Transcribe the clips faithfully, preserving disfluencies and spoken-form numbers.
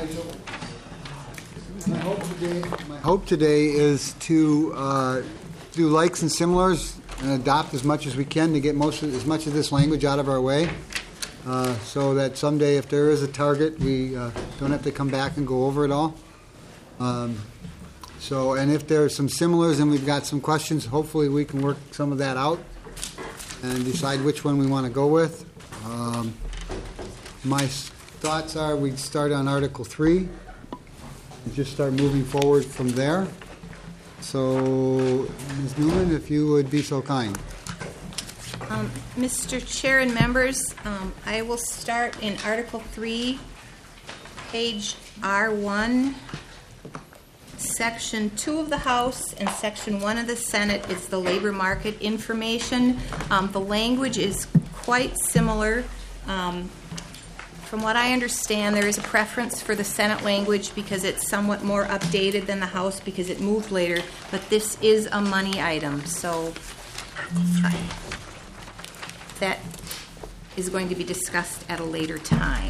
My hope today, my hope today is to uh, do likes and similars and adopt as much as we can to get most of, as much of this language out of our way, uh, so that someday if there is a target, we uh, don't have to come back and go over it all. Um, so, and if there are some similars and we've got some questions, hopefully we can work some of that out and decide which one we want to go with. Um, my thoughts are we'd start on Article three and just start moving forward from there. So, Miz Newman, if you would be so kind. Um, Mister Chair and members, um, I will start in Article three, page R one, Section two of the House and Section one of the Senate is the labor market information. Um, the language is quite similar. Um, from what I understand, there is a preference for the Senate language because it's somewhat more updated than the House because it moved later, but this is a money item, so uh, that is going to be discussed at a later time.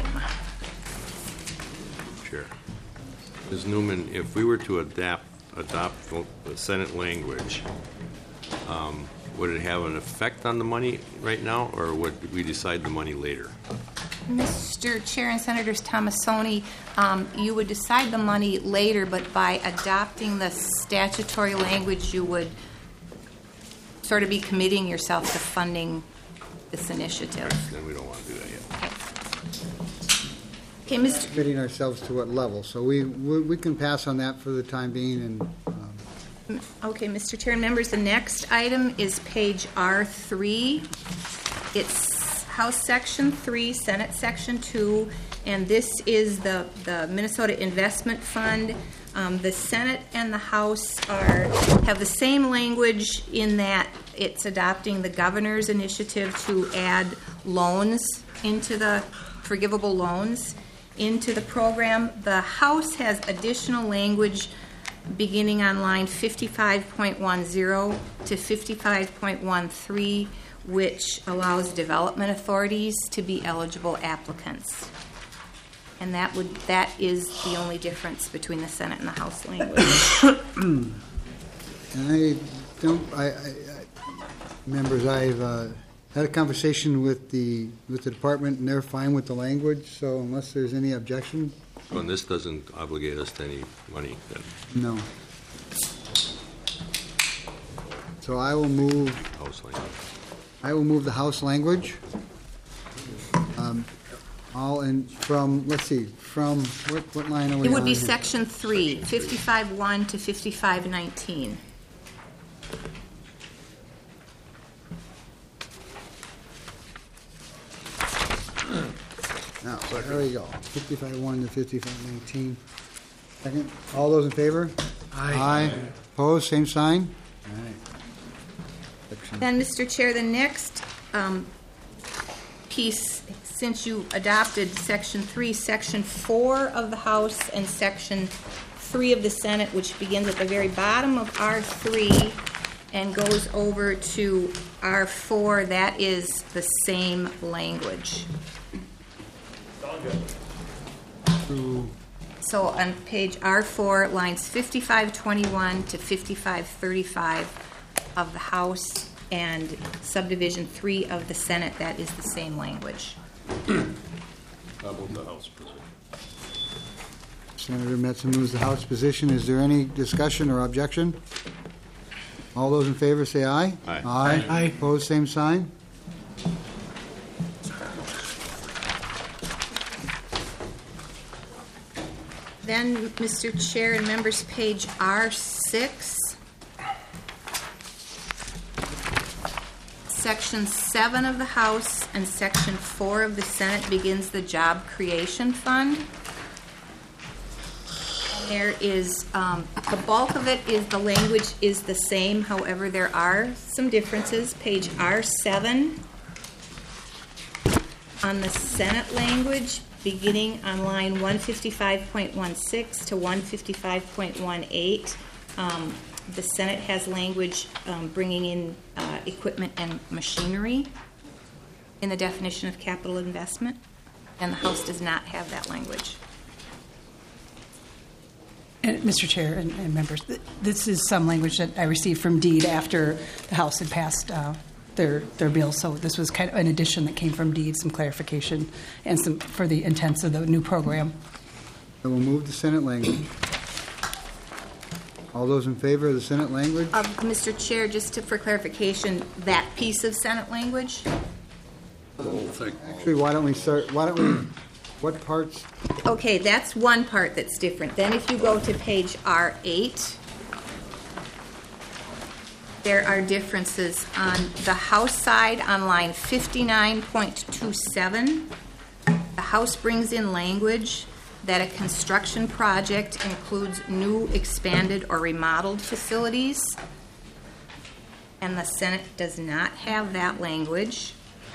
Sure. Miz Newman, if we were to adapt, adopt the Senate language, um, would it have an effect on the money right now, or would we decide the money later? Mister Chair and Senators Tomassoni, um, you would decide the money later, but by adopting the statutory language, you would sort of be committing yourself to funding this initiative. Then we don't want to do that yet. Okay. Okay, Mister Committing ourselves to what level. So we, we we can pass on that for the time being. And um, Okay, Mister Chair and members, the next item is page R three. It's House Section three, Senate Section two, and this is the, the Minnesota Investment Fund. Um, the Senate and the House are have the same language in that it's adopting the governor's initiative to add loans into the forgivable loans into the program. The House has additional language beginning on line fifty-five point ten to fifty-five point thirteen, which allows development authorities to be eligible applicants. And that would that is the only difference between the Senate and the House language. and I don't, I, I, I members, I've uh, had a conversation with the with the department, and they're fine with the language. So unless there's any objection, Well, and this doesn't obligate us to any money, then. no. So I will move. House language. I will move the House language. Um, all in from, let's see, from what, what line are we It would on be here? Section three, fifty-five one to fifty-five nineteen. Now, there we go. fifty-five one to fifty-five nineteen. Second. All those in favor? Aye. Aye. Opposed? Same sign? All right. Section- Then, Mister Chair, the next um, piece, since you adopted Section three, Section four of the House and Section three of the Senate, which begins at the very bottom of R three and goes over to R four, that is the same language. Through- So on page R four, lines fifty-five twenty-one to fifty-five thirty-five of the House and subdivision three of the Senate, that is the same language. How about the House position? Senator Metzen moves the House position. Is there any discussion or objection? All those in favor say aye. Aye. Aye. Aye. Opposed? Same sign? Then, Mister Chair and members, page R six, Section seven of the House and Section four of the Senate begins the Job Creation Fund. There is, um, the bulk of it is, the language is the same, however, there are some differences. Page R seven, on the Senate language, beginning on line one fifty-five point sixteen to one fifty-five point eighteen. Um, the Senate has language um, bringing in uh, equipment and machinery in the definition of capital investment, and the House does not have that language. And Mister Chair and, and members, th- this is some language that I received from DEED after the House had passed uh, their their bill. So this was kind of an addition that came from DEED, some clarification, and some for the intents of the new program. I will move the Senate language. All those in favor of the Senate language? Uh, Mister Chair, just to, for clarification, that piece of Senate language? Actually, why don't we start, why don't we, what parts? Okay, that's one part that's different. Then if you go to page R eight, there are differences on the House side on line fifty-nine point two seven. The House brings in language that a construction project includes new, expanded, or remodeled facilities. And the Senate does not have that language.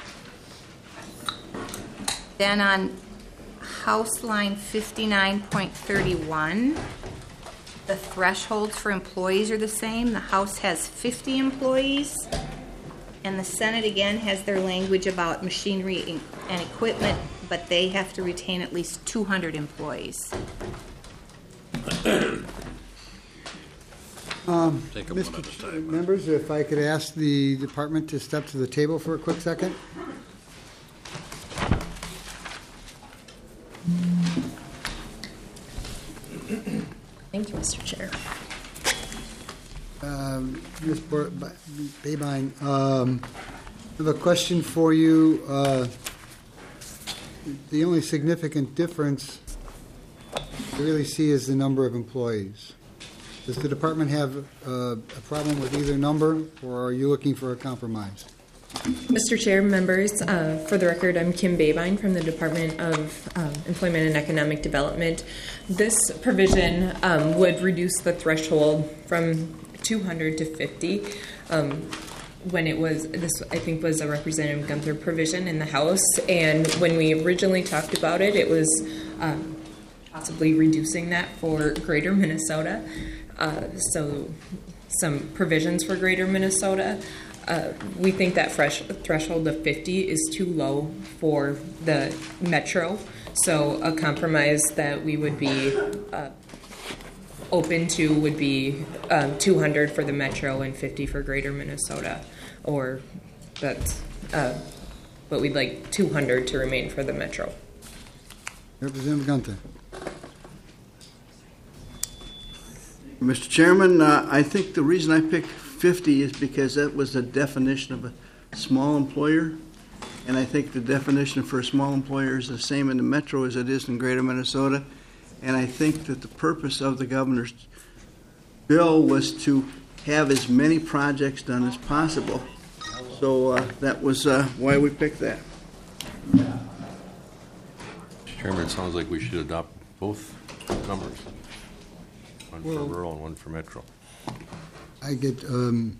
Then on House line fifty-nine point thirty-one, the thresholds for employees are the same. The House has fifty employees, and the Senate again has their language about machinery and equipment, but they have to retain at least two hundred employees. Um, Take 'em Mister one at a Ch- time. Members, if I could ask the department to step to the table for a quick second. Thank you, Mister Chair. Um, Miz Bor- Ba- Babine, um, I have a question for you. Uh, The only significant difference I really see is the number of employees. Does the department have uh, a problem with either number, or are you looking for a compromise? Mister Chair, members, uh, for the record, I'm Kim Babine from the Department of um, Employment and Economic Development. This provision um, would reduce the threshold from two hundred to fifty. Um, when it was, this I think was a Representative Gunther provision in the House, and when we originally talked about it, it was um, possibly reducing that for Greater Minnesota. Uh, so some provisions for Greater Minnesota. Uh, we think that fresh threshold of fifty is too low for the metro, so a compromise that we would be uh, open to would be um, two hundred for the metro and fifty for Greater Minnesota, or that's, uh, but we'd like two hundred to remain for the metro. Representative Gunther. Mister Chairman, uh, I think the reason I picked fifty is because that was the definition of a small employer, and I think the definition for a small employer is the same in the metro as it is in Greater Minnesota, and I think that the purpose of the governor's bill was to have as many projects done as possible. So uh, that was uh, why we picked that. Mister Chairman, it sounds like we should adopt both numbers. One for Well- rural and one for metro. I get, um,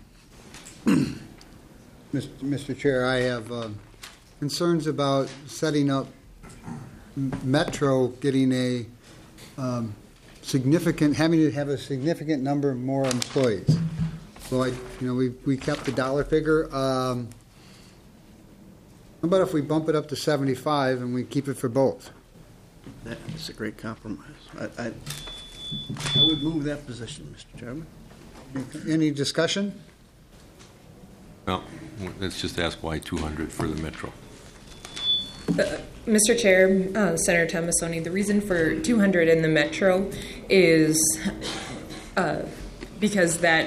Mister Chair, I have uh, concerns about setting up M- Metro getting a um, significant, having to have a significant number more employees. So I, you know, we we kept the dollar figure. Um, How about if we bump it up to seventy-five and we keep it for both? That's a great compromise. I, I, I would move that position, Mister Chairman. Any discussion? Well, let's just ask why two hundred for the metro. Uh, Mister Chair, uh, Senator Tomassoni, the reason for two hundred in the metro is uh, because that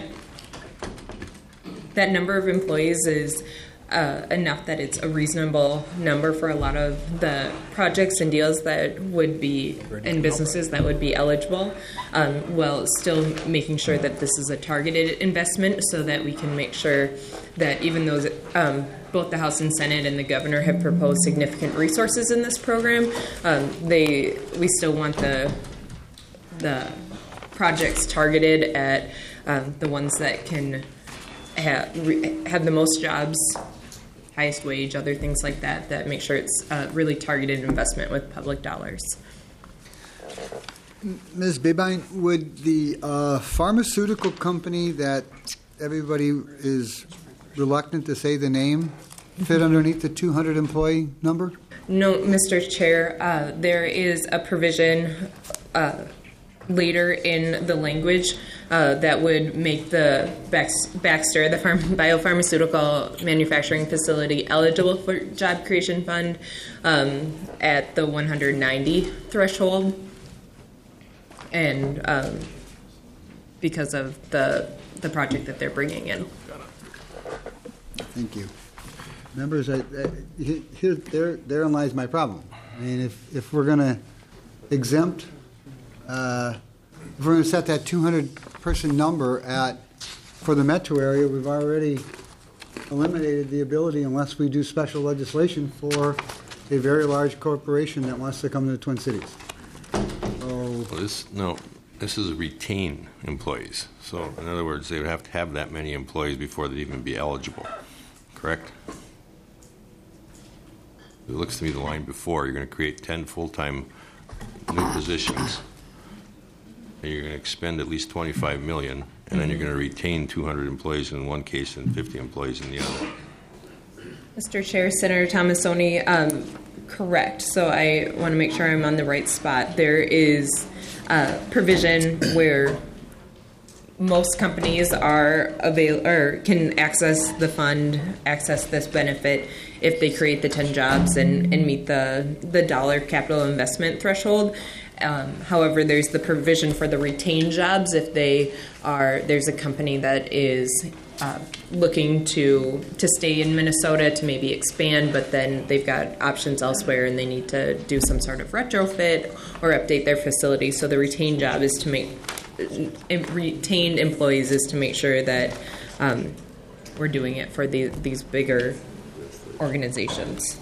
that number of employees is uh, enough that it's a reasonable number for a lot of the projects and deals that would be, and businesses that would be eligible, um, while still making sure that this is a targeted investment so that we can make sure that even though um, both the House and Senate and the governor have proposed significant resources in this program, um, they we still want the the projects targeted at um, the ones that can ha- re- have the most jobs, highest wage, other things like that, that make sure it's a really targeted investment with public dollars. Miz Babine, would the uh, pharmaceutical company that everybody is reluctant to say the name fit underneath the two hundred employee number? No, Mister Chair, uh, there is a provision uh, later in the language uh, that would make the Bax- Baxter, the farm, biopharmaceutical manufacturing facility, eligible for job creation fund um, at the one hundred ninety threshold, and um, because of the the project that they're bringing in. Thank you. Members, I, I, here, there, therein lies my problem. I mean, if, if we're going to exempt, uh, if we're going to set that two hundred person number at, for the metro area, we've already eliminated the ability, unless we do special legislation, for a very large corporation that wants to come to the Twin Cities. So, Well, this, no, this is retain employees. So in other words, they would have to have that many employees before they'd even be eligible, correct? It looks to me the line before, you're going to create ten full-time new positions, and you're going to expend at least twenty-five million dollars, and then you're going to retain two hundred employees in one case and fifty employees in the other. Mister Chair, Senator Thomasoni, um, correct. So I want to make sure I'm on the right spot. There is a provision where most companies are avail- or can access the fund, access this benefit if they create the ten jobs and, and meet the, the dollar capital investment threshold. Um, however, there's the provision for the retained jobs if they are there's a company that is uh, looking to to stay in Minnesota to maybe expand, but then they've got options elsewhere and they need to do some sort of retrofit or update their facility. So the retained job is to make retained employees is to make sure that um, we're doing it for the, these bigger organizations.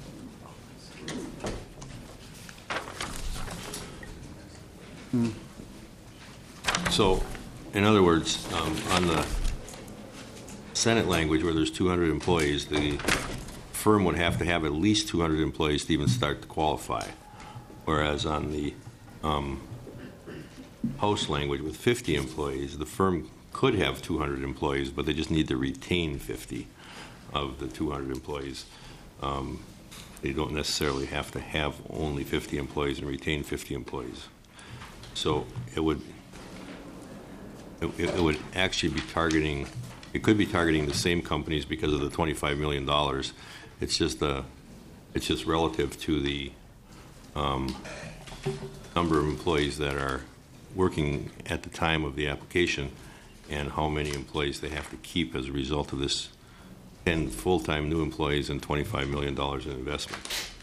Hmm. So, in other words, um, on the Senate language where there's two hundred employees, the firm would have to have at least two hundred employees to even start to qualify. Whereas on the um, House language with fifty employees, the firm could have two hundred employees, but they just need to retain fifty of the two hundred employees. Um, they don't necessarily have to have only fifty employees and retain fifty employees. So it would it, it would actually be targeting, it could be targeting the same companies because of the twenty-five million dollars. It's just a, it's just relative to the um, number of employees that are working at the time of the application and how many employees they have to keep as a result of this ten full-time new employees and twenty-five million dollars in investment.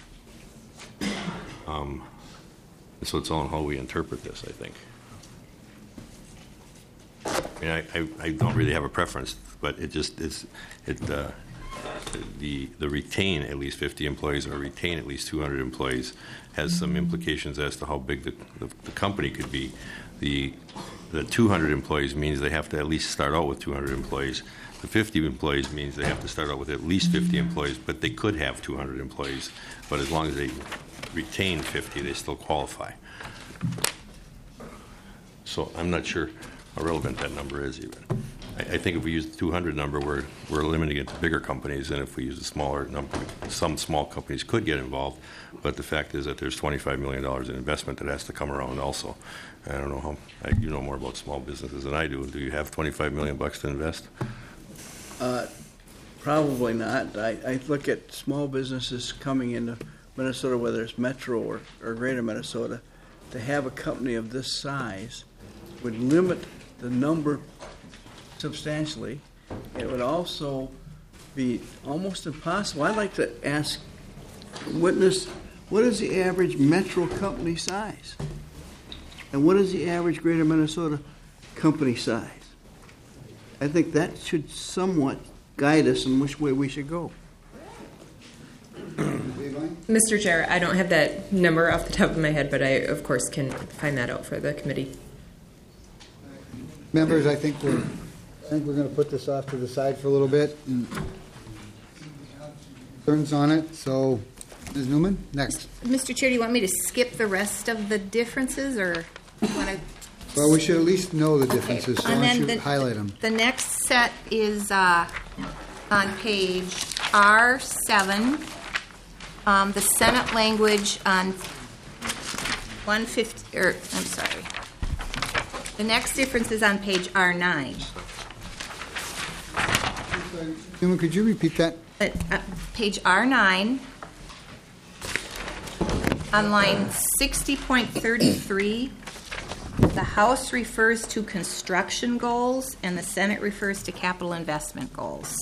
Um, so it's all in how we interpret this, I think. I mean, I, I, I don't really have a preference, but it just is, it, uh, the, the retain at least fifty employees or retain at least two hundred employees has some implications as to how big the, the, the company could be. The, the two hundred employees means they have to at least start out with two hundred employees. The fifty employees means they have to start out with at least fifty employees, but they could have two hundred employees. But as long as they retain fifty, they still qualify. So I'm not sure how relevant that number is even. I, I think if we use the two hundred number, we're, we're limiting it to bigger companies, and if we use a smaller number, some small companies could get involved. But the fact is that there's twenty-five million dollars in investment that has to come around also. I don't know how, I, you know more about small businesses than I do. Do you have twenty-five million bucks to invest? Uh, Probably not. I, I look at small businesses coming into Minnesota, whether it's Metro or, or Greater Minnesota, to have a company of this size would limit the number substantially. It would also be almost impossible. I'd like to ask witness, what is the average Metro company size? And what is the average Greater Minnesota company size? I think that should somewhat guide us in which way we should go. Mister Chair, I don't have that number off the top of my head, but I, of course, can find that out for the committee. members, I think we're, I think we're going to put this off to the side for a little bit. and Concerns on it, so Miz Newman, next. Mister Chair, do you want me to skip the rest of the differences, or you want to? Well, we should at least know the differences, so And why then don't you the- highlight them? The next set is uh, on page R seven, um, the Senate language on one fifty, or, I'm sorry, The next difference is on page R nine. Newman, could you repeat that? Uh, uh, Page R nine, on line sixty point thirty-three, the House refers to construction goals and the Senate refers to capital investment goals.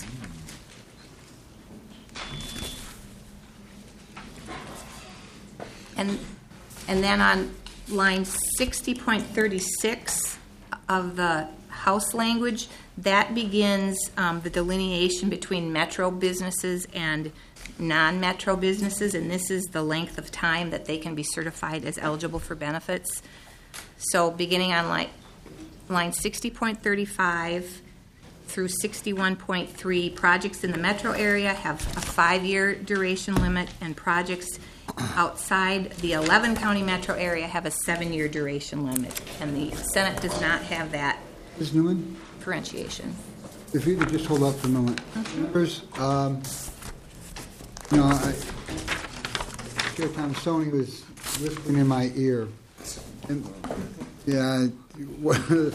And, and then on line sixty point thirty-six of the House language, that begins um, the delineation between metro businesses and non-metro businesses, and this is the length of time that they can be certified as eligible for benefits. So beginning on line, line sixty point thirty-five through sixty-one point three, projects in the metro area have a five-year duration limit, and projects outside the eleven county metro area have a seven-year duration limit, and the Senate does not have that Miz Newman, differentiation. if you could just hold up for a moment. Members, um, you know, I, Chair Thomasoni was whispering in my ear. And, yeah, what-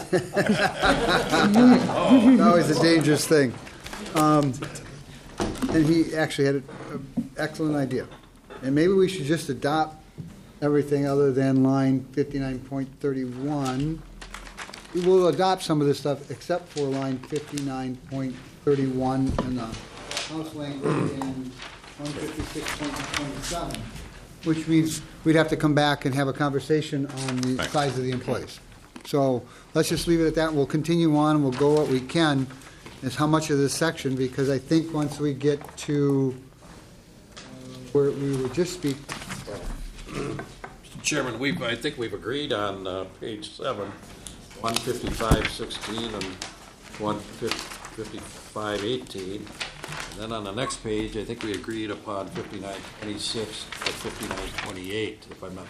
it's always a dangerous thing. Um, and he actually had an excellent idea. And maybe we should just adopt everything other than line fifty-nine point thirty-one. We will adopt some of this stuff except for line fifty-nine point thirty-one in the House language and one fifty-six point twenty-seven, which means we'd have to come back and have a conversation on the Right. size of the employees. So let's just leave it at that. We'll continue on. We'll go what we can is how much of this section, because I think once we get to uh, where we would just speak, Mister Chairman, we've, I think we've agreed on uh, page seven, one fifty-five sixteen and one fifty-five eighteen. And then on the next page, I think we agreed upon fifty-nine twenty-six and fifty-nine twenty-eight, if I'm not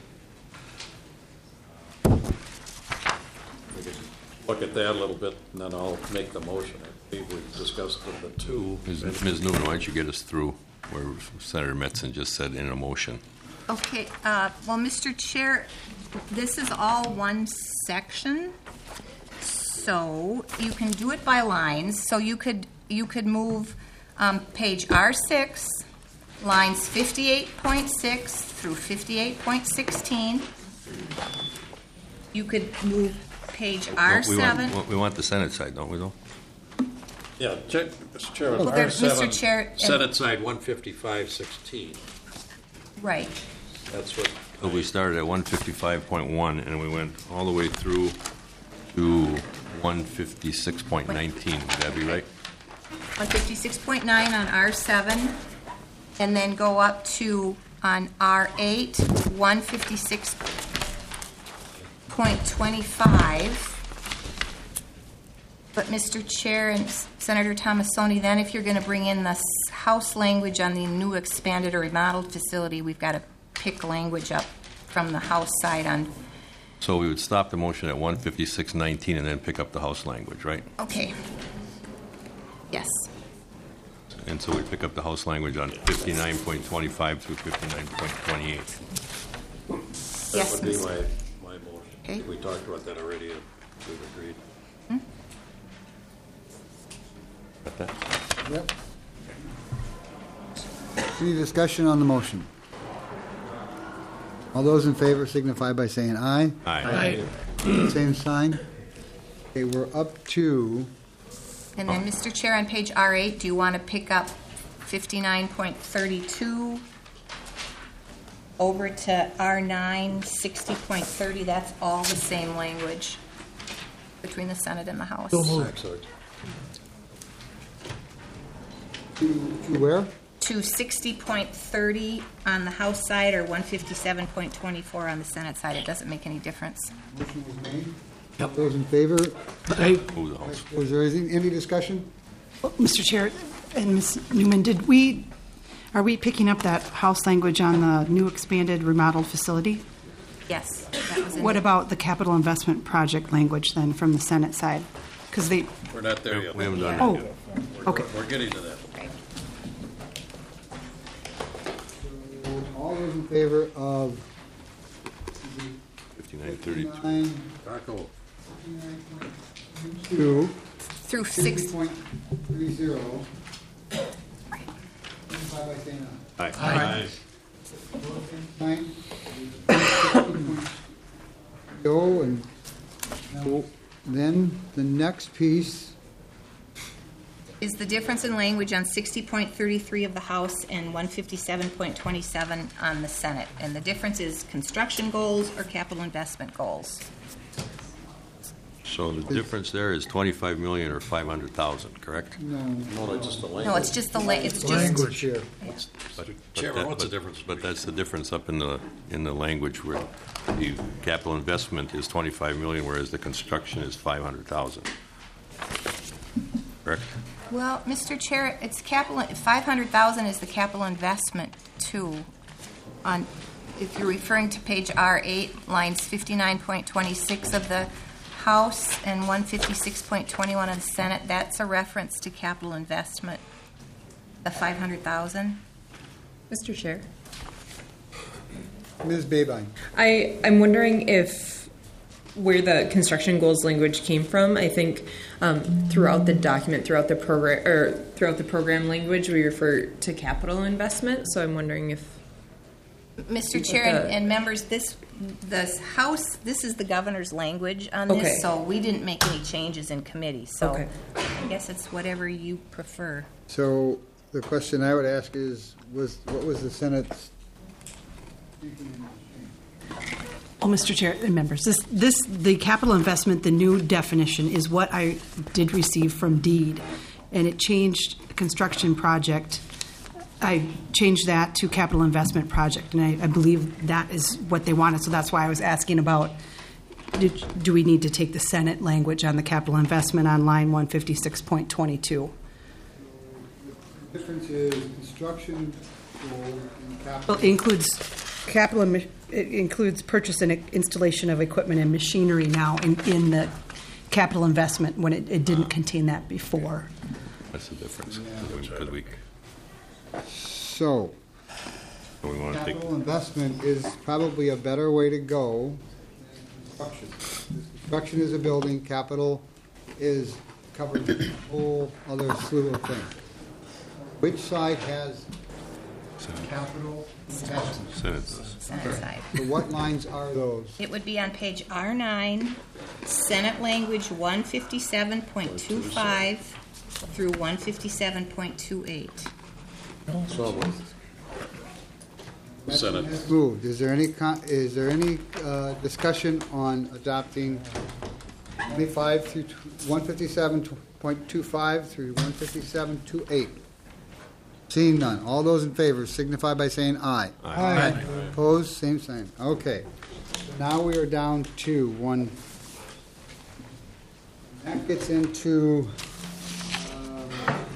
mistaken. We can look at that a little bit, and then I'll make the motion. I believe we've discussed the the two. Miz Miz Newman, why don't you get us through where Senator Metzen just said in a motion? Okay, uh, well, Mister Chair, this is all one section, so you can do it by lines. So you could, you could move um, page R six, lines fifty-eight point six through fifty-eight point sixteen. You could move page R We want- seven. We want the Senate side, don't we, though? Yeah, check, Mister Chairman, Well, R there- Mister seven, Chair, and- Senate side one fifty-five sixteen. Right. That's what. So we started at one fifty-five point one, and we went all the way through to one fifty-six point nineteen. Would that be right? one fifty-six point nine on R seven, and then go up to, on R eight, one fifty-six point twenty-five. But, Mister Chair and Senator Thomasoni, then if you're going to bring in the s- House language on the new expanded or remodeled facility, we've got to pick language up from the House side on, So we would stop the motion at one fifty-six nineteen and then pick up the House language, right? okay. Yes. And so we pick up the House language on fifty-nine point twenty-five through fifty-nine point twenty-eight. That Yes, would be Miz- my, my motion. Okay. We talked about that already, and we've agreed. Got that? yep. Any discussion on the motion? All those in favor signify by saying aye. Aye. Same sign. Okay, we're up to, And then, Mister Chair, on page R eight, do you want to pick up fifty-nine point thirty-two over to R nine, sixty point thirty? That's all the same language between the Senate and the House. Excellent. to to where? To sixty point thirty on the House side or one fifty-seven point twenty-four on the Senate side. It doesn't make any difference. Motion was made. All those in favor? Move the House. Was there anything, any discussion? Mister Chair and Miz Newman, did we, are we picking up that House language on the new expanded remodeled facility? Yes, that was in What it. about the capital investment project language then from the Senate side? Because they, We're not there yet. We haven't done oh, that yet. We're- okay. We're getting to that. Right. All those in favor of fifty-nine thirty-two. fifty-nine Taco. Two, through sixty six, point three zero. Signify by saying aye. Aye. Nine. Go, and now, then the next piece, is the difference in language on sixty point thirty-three of the House and one fifty-seven point twenty-seven on the Senate. And the difference is construction goals or capital investment goals. So the difference there is twenty-five million or five hundred thousand, correct? no, No, that's just the language. No, it's just the, la- it's just, language here. But- but Chairman, that- what's the but- difference? But that's the difference up in the, in the language where the capital investment is twenty-five million, whereas the construction is five hundred thousand. Correct? well, Mister Chair, it's capital, five hundred thousand is the capital investment too. On, if you're referring to page R eight, lines fifty-nine point twenty-six of the House and one fifty-six point twenty-one of the Senate, that's a reference to capital investment, the five hundred thousand. Mister Chair, Miz Babine. I, I'm wondering if where the construction goals language came from. I think um, throughout the document, throughout the program, or throughout the program language, we refer to capital investment. So I'm wondering if Mister Chair and, and members, this, this House, this is the governor's language on this, Okay. so we didn't make any changes in committee. So Okay. I guess it's whatever you prefer. So the question I would ask is, was, what was the Senate's? Oh, Mister Chair and members, this, this, the capital investment, the new definition is what I did receive from deed, and it changed construction project. I changed that to capital investment project, and I, I believe that is what they wanted, so that's why I was asking about, did, do we need to take the Senate language on the capital investment on line one fifty-six point twenty-two? The difference is construction goal and capital. Well, it includes capital, and ma- it includes purchase and installation of equipment and machinery now in, in the capital investment, when it, it didn't contain that before. That's the difference. Because we, So, we want to take, capital investment is probably a better way to go than construction. Construction is a building, capital is covering a whole other slew of things. Which side has capital investment? Senate does. Senate side. So what lines are those? It would be on page R nine, Senate language one fifty-seven point two five through one fifty-seven point two eight. So moved. Senate. Moved. Is there any, con- is there any uh, discussion on adopting twenty-five through one fifty-seven point two five through one fifty-seven point two eight? Seeing none. All those in favor signify by saying aye. Aye. Opposed, same sign. Okay. Now we are down to one. That gets into um,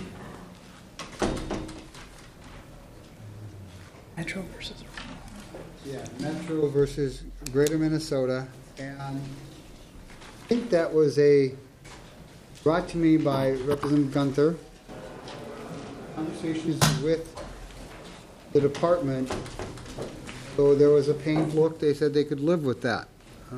Metro versus. yeah, Metro versus Greater Minnesota. And I think that was a, brought to me by Representative Gunther. Conversations with the department, so there was a pained look. They said they could live with that. Uh,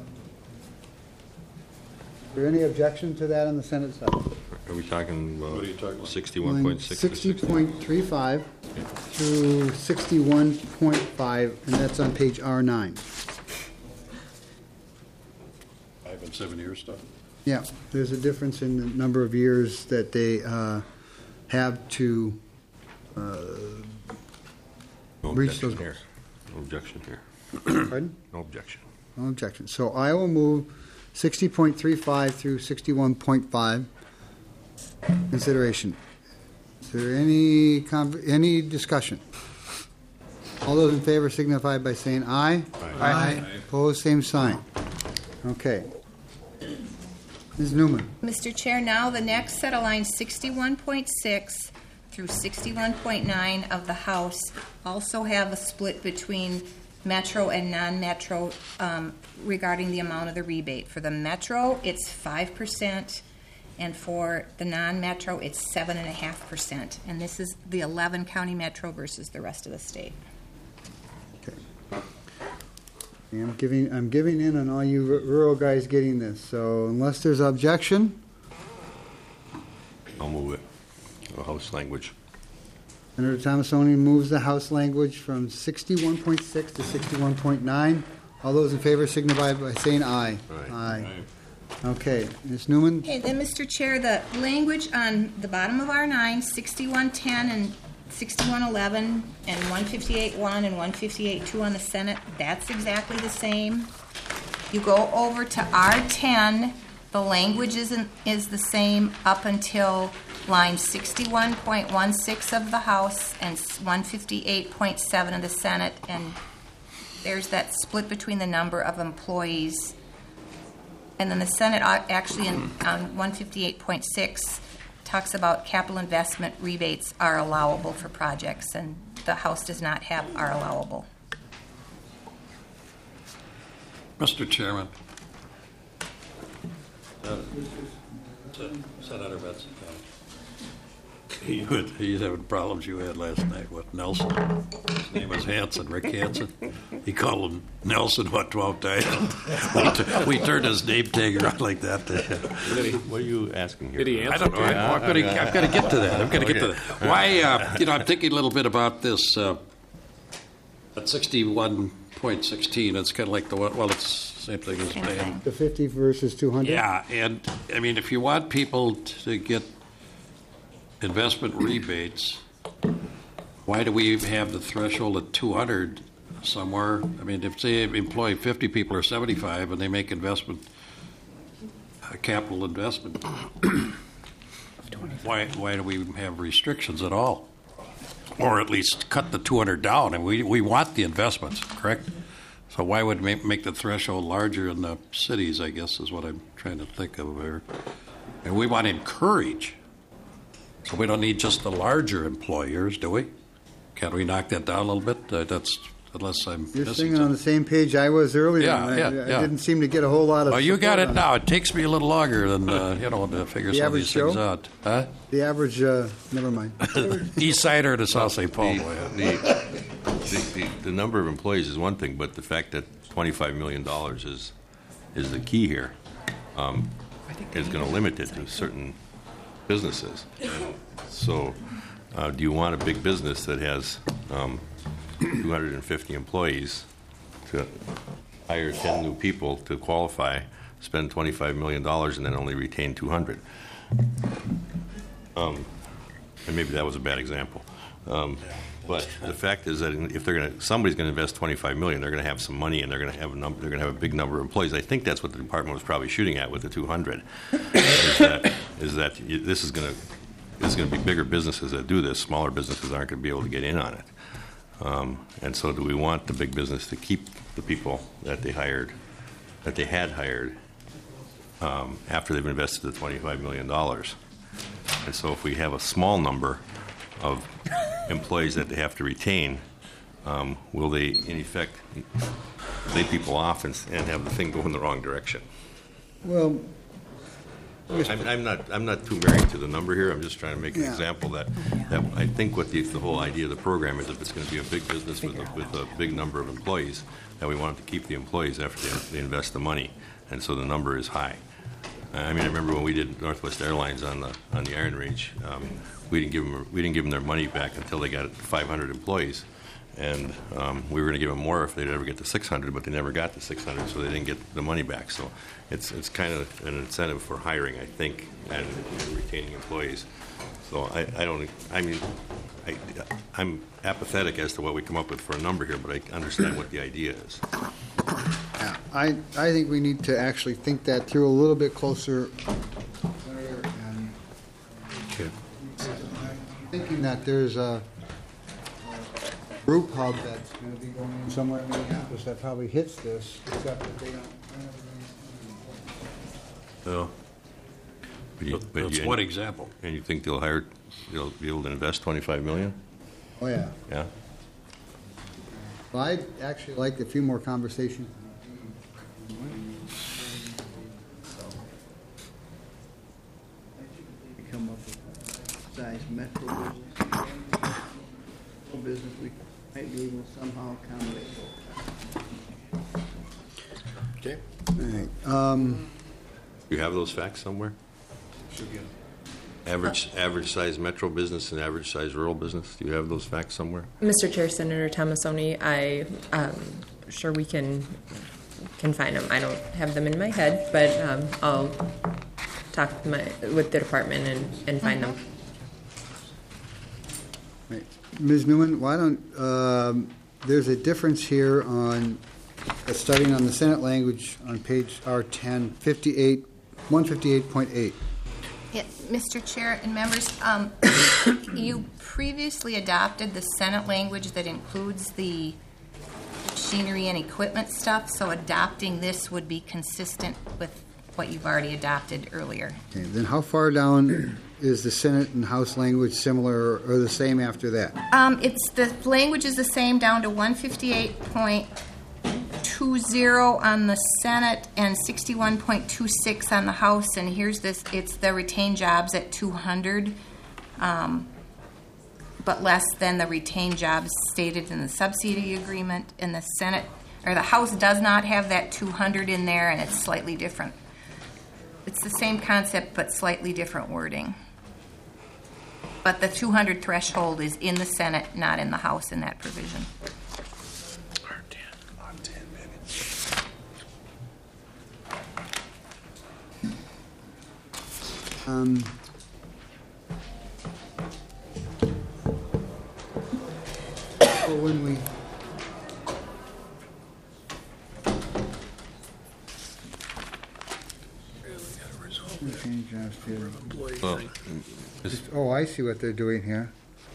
Is there any objection to that on the Senate side? Are we talking What are you talking about? sixty-one point six? Sixty point three five through sixty-one point five, and that's on page R nine. Five and seven year stuff. Yeah, there's a difference in the number of years that they uh, have to uh, No reach objection those here. No objection here. Pardon? No objection. No objection. So I will move sixty point three five through sixty-one point five. Consideration. Is there any, con- any discussion? All those in favor signify by saying aye. Aye. Opposed, same sign. Okay. Miz Newman. Mister Chair, now the next set of lines sixty-one point six through sixty-one point nine of the House also have a split between Metro and non-Metro um, regarding the amount of the rebate. For the Metro, it's five percent, and for the non-Metro, it's seven point five percent. And this is the eleven county Metro versus the rest of the state. I'm giving, I'm giving in on all you ru- rural guys getting this, so unless there's objection, I'll move it. The House language. Senator Thomasoni moves the House language from sixty-one point six to sixty-one point nine. All those in favor signify by saying aye. Aye. Okay, Miz Newman? Okay, then, Mister Chair, the language on the bottom of R nine, sixty-one ten and sixty-one eleven and one fifty-eight one and one fifty-eight two on the Senate, that's exactly the same. You go over to R ten, the language isn't, is the same up until line sixty-one point one six of the House and one fifty-eight point seven of the Senate, and there's that split between the number of employees. And then the Senate uh, actually in, on one fifty-eight point six talks about capital investment rebates are allowable for projects, and the House does not have are allowable. Mister Chairman. Uh, Senator Benson. He would, he's having problems you had last night with Nelson. His name is Hanson, Rick Hanson. He called him Nelson about twelve times. we, t- we turned his name tag around like that. What are you asking here? Did he answer? I don't know. I, I've got to, I've got to get to that. I've got to Okay. get to that. Why, uh, you know, I'm thinking a little bit about this. Uh, at sixty-one point sixteen, it's kind of like the one, well, it's the same thing as Same paying. thing. The fifty versus two hundred? Yeah, and, I mean, if you want people to get investment rebates, why do we have the threshold at two hundred somewhere? I mean, if, say, employ fifty people or seventy-five, and they make investment, uh, capital investment, why, why do we have restrictions at all? Or at least cut the two hundred down, and we, we want the investments, correct? So why would make, make the threshold larger in the cities, I guess, is what I'm trying to think of here. And we want to encourage. So we don't need just the larger employers, do we? Can we knock that down a little bit? Uh, that's, unless I'm You're missing singing on something. the same page I was earlier. Yeah, and I, yeah, I yeah. didn't seem to get a whole lot of Oh, you got support it on now. It takes me a little longer than, uh, you know, to figure The some of average these things Joe? out. Huh? The average, uh, never mind. East Sider to South Saint Paul. The, boy. the, the, the, the number of employees is one thing, but the fact that twenty-five million dollars is is the key here. Um, is going to limit it to certain businesses. So, uh, do you want a big business that has um, two hundred fifty employees to hire ten new people to qualify, spend twenty-five million dollars, and then only retain two hundred? Um, and maybe that was a bad example. Um, but the fact is that if they're going to, somebody's going to invest twenty-five million dollars, they're going to have some money, and they're going to have a number, they're going to have a big number of employees. I think that's what the department was probably shooting at with the two hundred. is that, is that you- this is going to this is going to be bigger businesses that do this. Smaller businesses aren't going to be able to get in on it. Um, and so, do we want the big business to keep the people that they hired, that they had hired, um, after they've invested the twenty-five million dollars? And so, if we have a small number of employees that they have to retain, um, will they, in effect, lay people off and, and have the thing go in the wrong direction? Well, I'm, I'm not. I'm not too married to the number here. I'm just trying to make an Yeah. example that, that I think what the, the whole idea of the program is, if it's going to be a big business with a, with a big number of employees, that we want to keep the employees after they, they invest the money, and so the number is high. I mean, I remember when we did Northwest Airlines on the on the Iron Range, um, we didn't give them we didn't give them their money back until they got five hundred employees, and um, we were going to give them more if they'd ever get to six hundred, but they never got to six hundred, so they didn't get the money back. So it's it's kind of an incentive for hiring, I think, and, and retaining employees. So I, I don't I mean I, I'm apathetic as to what we come up with for a number here, but I understand what the idea is. yeah, I, I think we need to actually think that through a little bit closer. Senator, and I'm thinking that there's a group hub that's going to be going in somewhere in Minneapolis that probably hits this, except that they don't. So, but you, but That's you- one example. And you think they'll hire, they'll be able to invest twenty-five million? Oh, yeah. Yeah. Well, I'd actually like a few more conversations. Come up with a size metro business. Metro business, we might be able to somehow accommodate both. Okay. All right. Um, You have those facts somewhere? Average, average size metro business and average size rural business, do you have those facts somewhere? Mister Chair, Senator Tomasoni, I um, sure we can can find them. I don't have them in my head, but um, I'll talk with, my, with the department and, and find them. right. Miz Newman, why don't, um, there's a difference here on, uh, starting on the Senate language on page R ten, fifty-eight, one fifty-eight point eight. Yeah, Mister Chair and members, um, you previously adopted the Senate language that includes the machinery and equipment stuff, so adopting this would be consistent with what you've already adopted earlier. Okay, then how far down is the Senate and House language similar or the same after that? Um, it's, the language is the same down to one fifty-eight point two zero on the Senate and sixty-one point two six on the House, and here's this, it's the retained jobs at two hundred, um, but less than the retained jobs stated in the subsidy agreement. In the Senate, or the House does not have that two hundred in there, and it's slightly different. It's the same concept, but slightly different wording. But the two hundred threshold is in the Senate, not in the House in that provision. Um, so when we change jobs to- Well, oh, I see what they're doing here.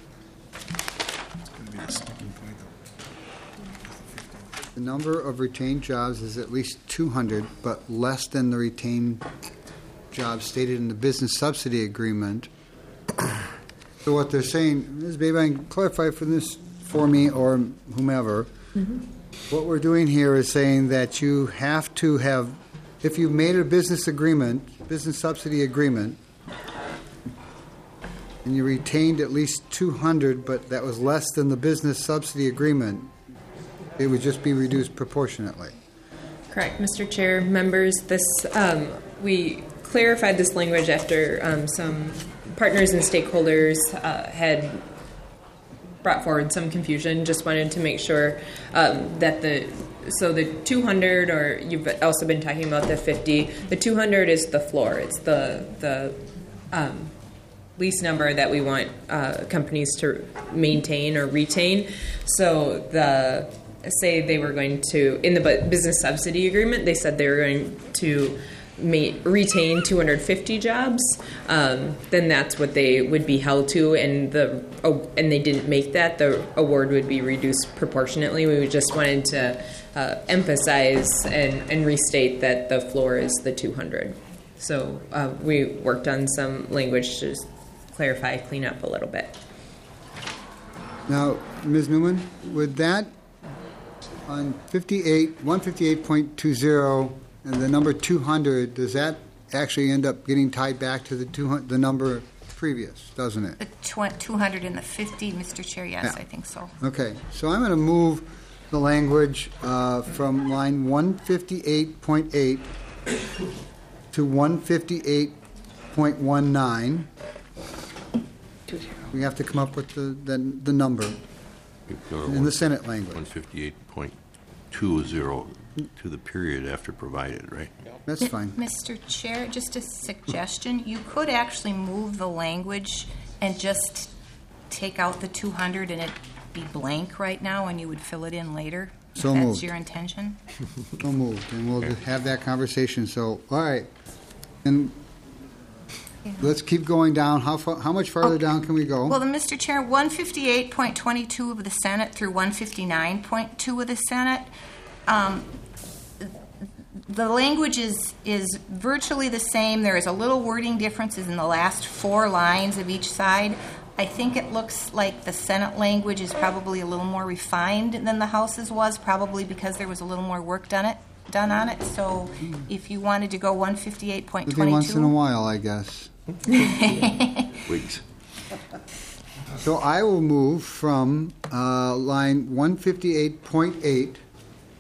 The number of retained jobs is at least two hundred, but less than the retained jobs stated in the business subsidy agreement. So what they're saying, Miz Babine, clarify for this for me or whomever. Mm-hmm. What we're doing here is saying that you have to have, if you've made a business agreement, business subsidy agreement, and you retained at least two hundred, but that was less than the business subsidy agreement, it would just be reduced proportionately. Correct, Mister Chair, members. This um, we clarified this language after um, some partners and stakeholders uh, had brought forward some confusion. Just wanted to make sure um, that the so the two hundred, or you've also been talking about the fifty. The two hundred is the floor. It's the the um, lease number that we want uh, companies to maintain or retain. So the say they were going to, in the business subsidy agreement, they said they were going to ma- retain two hundred fifty jobs, um, then that's what they would be held to, and the oh, and they didn't make that, the award would be reduced proportionately. We just wanted to uh, emphasize and, and restate that the floor is the two hundred. So uh, we worked on some language to just clarify, clean up a little bit. Now, Miz Newman, would that on fifty-eight, one fifty-eight point two zero and the number two hundred, does that actually end up getting tied back to the two hundred, the number previous, doesn't it? The tw- two hundred and the fifty, Mister Chair, yes, Yeah. I think so. Okay, so I'm going to move the language uh, from line one fifty-eight point eight to one fifty-eight point one nine. We have to come up with the, the, the number in the Senate language. one fifty-eight point two zero to the period after provided, right? That's fine. Mister Chair, just a suggestion. You could actually move the language and just take out the two hundred and it be blank right now, and you would fill it in later. if So that's moved. your intention. So moved, and we'll just have that conversation. So, all right. And let's keep going down. How far, how much farther down can we go? Well, then, Mister Chair, one fifty-eight point twenty-two of the Senate through one fifty-nine point two of the Senate, um, the language is, is virtually the same. There is a little wording differences in the last four lines of each side. I think it looks like the Senate language is probably a little more refined than the House's was, probably because there was a little more work done it done on it. So, if you wanted to go one fifty-eight point Every twenty-two, once in a while, I guess. Weeks. So I will move from uh, line one fifty-eight point eight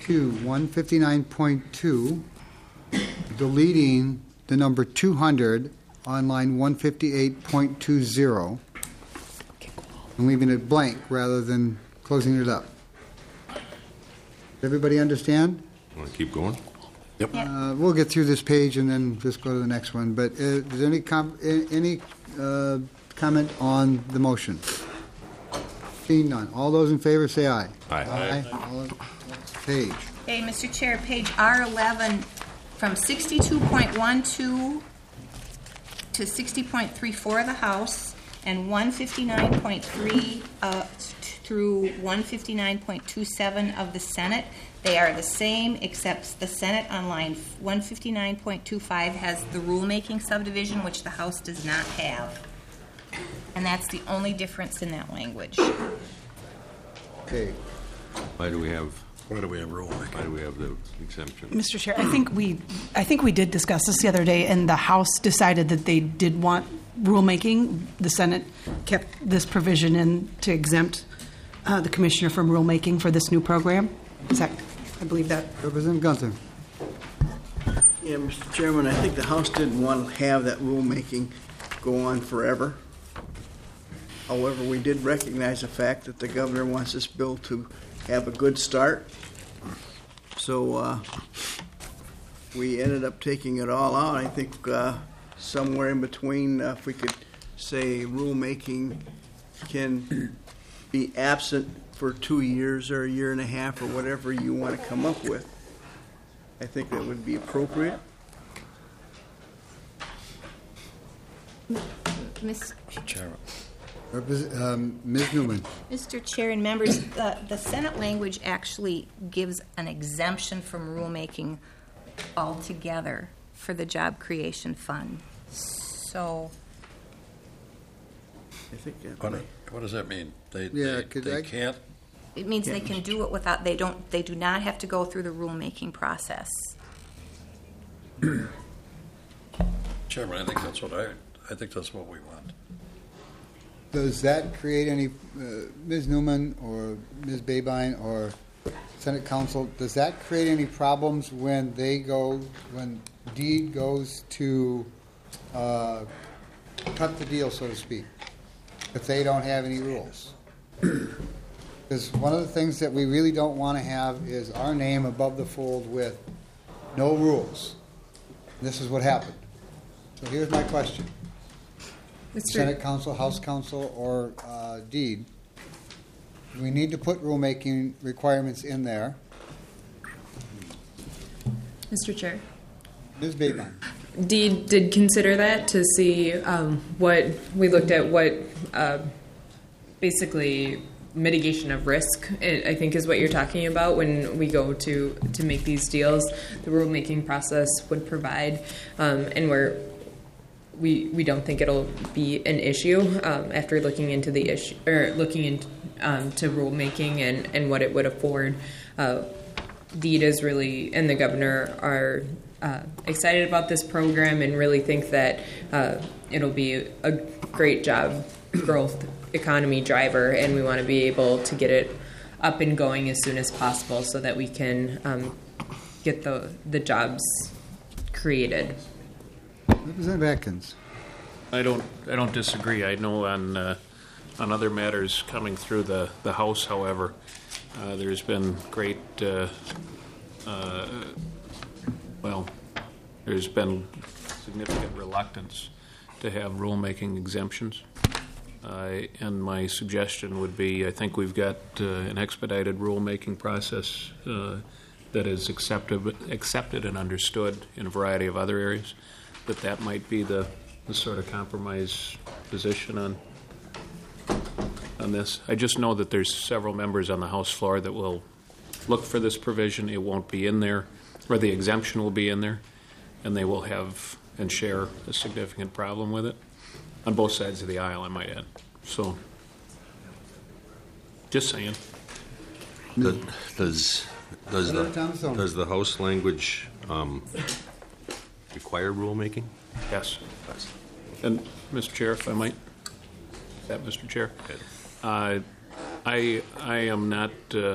to one fifty-nine point two, deleting the number two hundred on line one fifty-eight point two zero, and leaving it blank rather than closing it up. Everybody understand? Want to keep going? Uh, We'll get through this page and then just go to the next one. But uh, is there any com- a- any uh, comment on the motion? Seeing none. All those in favor say aye. Aye. Aye. All in- Page. Okay, Mister Chair, page R eleven, from sixty-two point one two to sixty point three four of the House, and one fifty-nine point three uh, t- through one fifty-nine point two seven of the Senate. They are the same, except the Senate on line one fifty-nine point two five has the rulemaking subdivision, which the House does not have. And that's the only difference in that language. Okay. Why do we have, Why do we have rulemaking? why do we have the exemption? Mister Chair, I think we, I think we did discuss this the other day, and the House decided that they did want rulemaking. The Senate kept this provision in to exempt uh, the commissioner from rulemaking for this new program. Is that, I believe that. Representative Gunther. Yeah, Mister Chairman, I think the House didn't want to have that rulemaking go on forever. However, we did recognize the fact that the governor wants this bill to have a good start. So uh, we ended up taking it all out. I think uh, somewhere in between, uh, if we could say rulemaking can be absent for two years or a year and a half or whatever you want to come up with, I think that would be appropriate. Miss Chairman. Repres- um, Miz Newman. Mister Chair and members, the, the Senate language actually gives an exemption from rulemaking altogether for the Job Creation Fund. So, I think that What, may- what does that mean? They, Yeah, they, could they I- can't? it means they can do it without, they don't, they do not have to go through the rulemaking process. Chairman, I think that's what I, I think that's what we want. Does that create any, uh, Miz Newman or Miz Babine or Senate Council, does that create any problems when they go, when deed goes to uh, cut the deal, so to speak, if they don't have any rules? Because one of the things that we really don't want to have is our name above the fold with no rules. This is what happened. So here's my question. Mister Senate Council, House Council, or uh, deed, we need to put rulemaking requirements in there. Mister Chair. Miz Babine. Deed did consider that to see um, what we looked at what uh, basically mitigation of risk, I think, is what you're talking about when we go to to make these deals. The rulemaking process would provide, um, and we're we we don't think it'll be an issue um, after looking into the issue or looking into um, to rulemaking and and what it would afford. Uh, Deed is really, and the governor are uh, excited about this program and really think that uh, it'll be a great job growth economy driver, and we want to be able to get it up and going as soon as possible so that we can um, get the the jobs created. Representative Atkins. I don't, I don't disagree. I know on, uh, on other matters coming through the, the House, however, uh, there's been great, uh, uh, well, there's been significant reluctance to have rulemaking exemptions. Uh, and my suggestion would be, I think we've got uh, an expedited rulemaking process uh, that is accepted, accepted and understood in a variety of other areas. That that might be the, the sort of compromise position on on this. I just know that there's several members on the House floor that will look for this provision. It won't be in there, or the exemption will be in there, and they will have and share a significant problem with it on both sides of the aisle, I might add. So, just saying. Does, does, does the, Senator Thompson. does the House language um, require rulemaking? Yes. And, Mister Chair, if I might, is that Mister Chair? Uh, I I am not uh,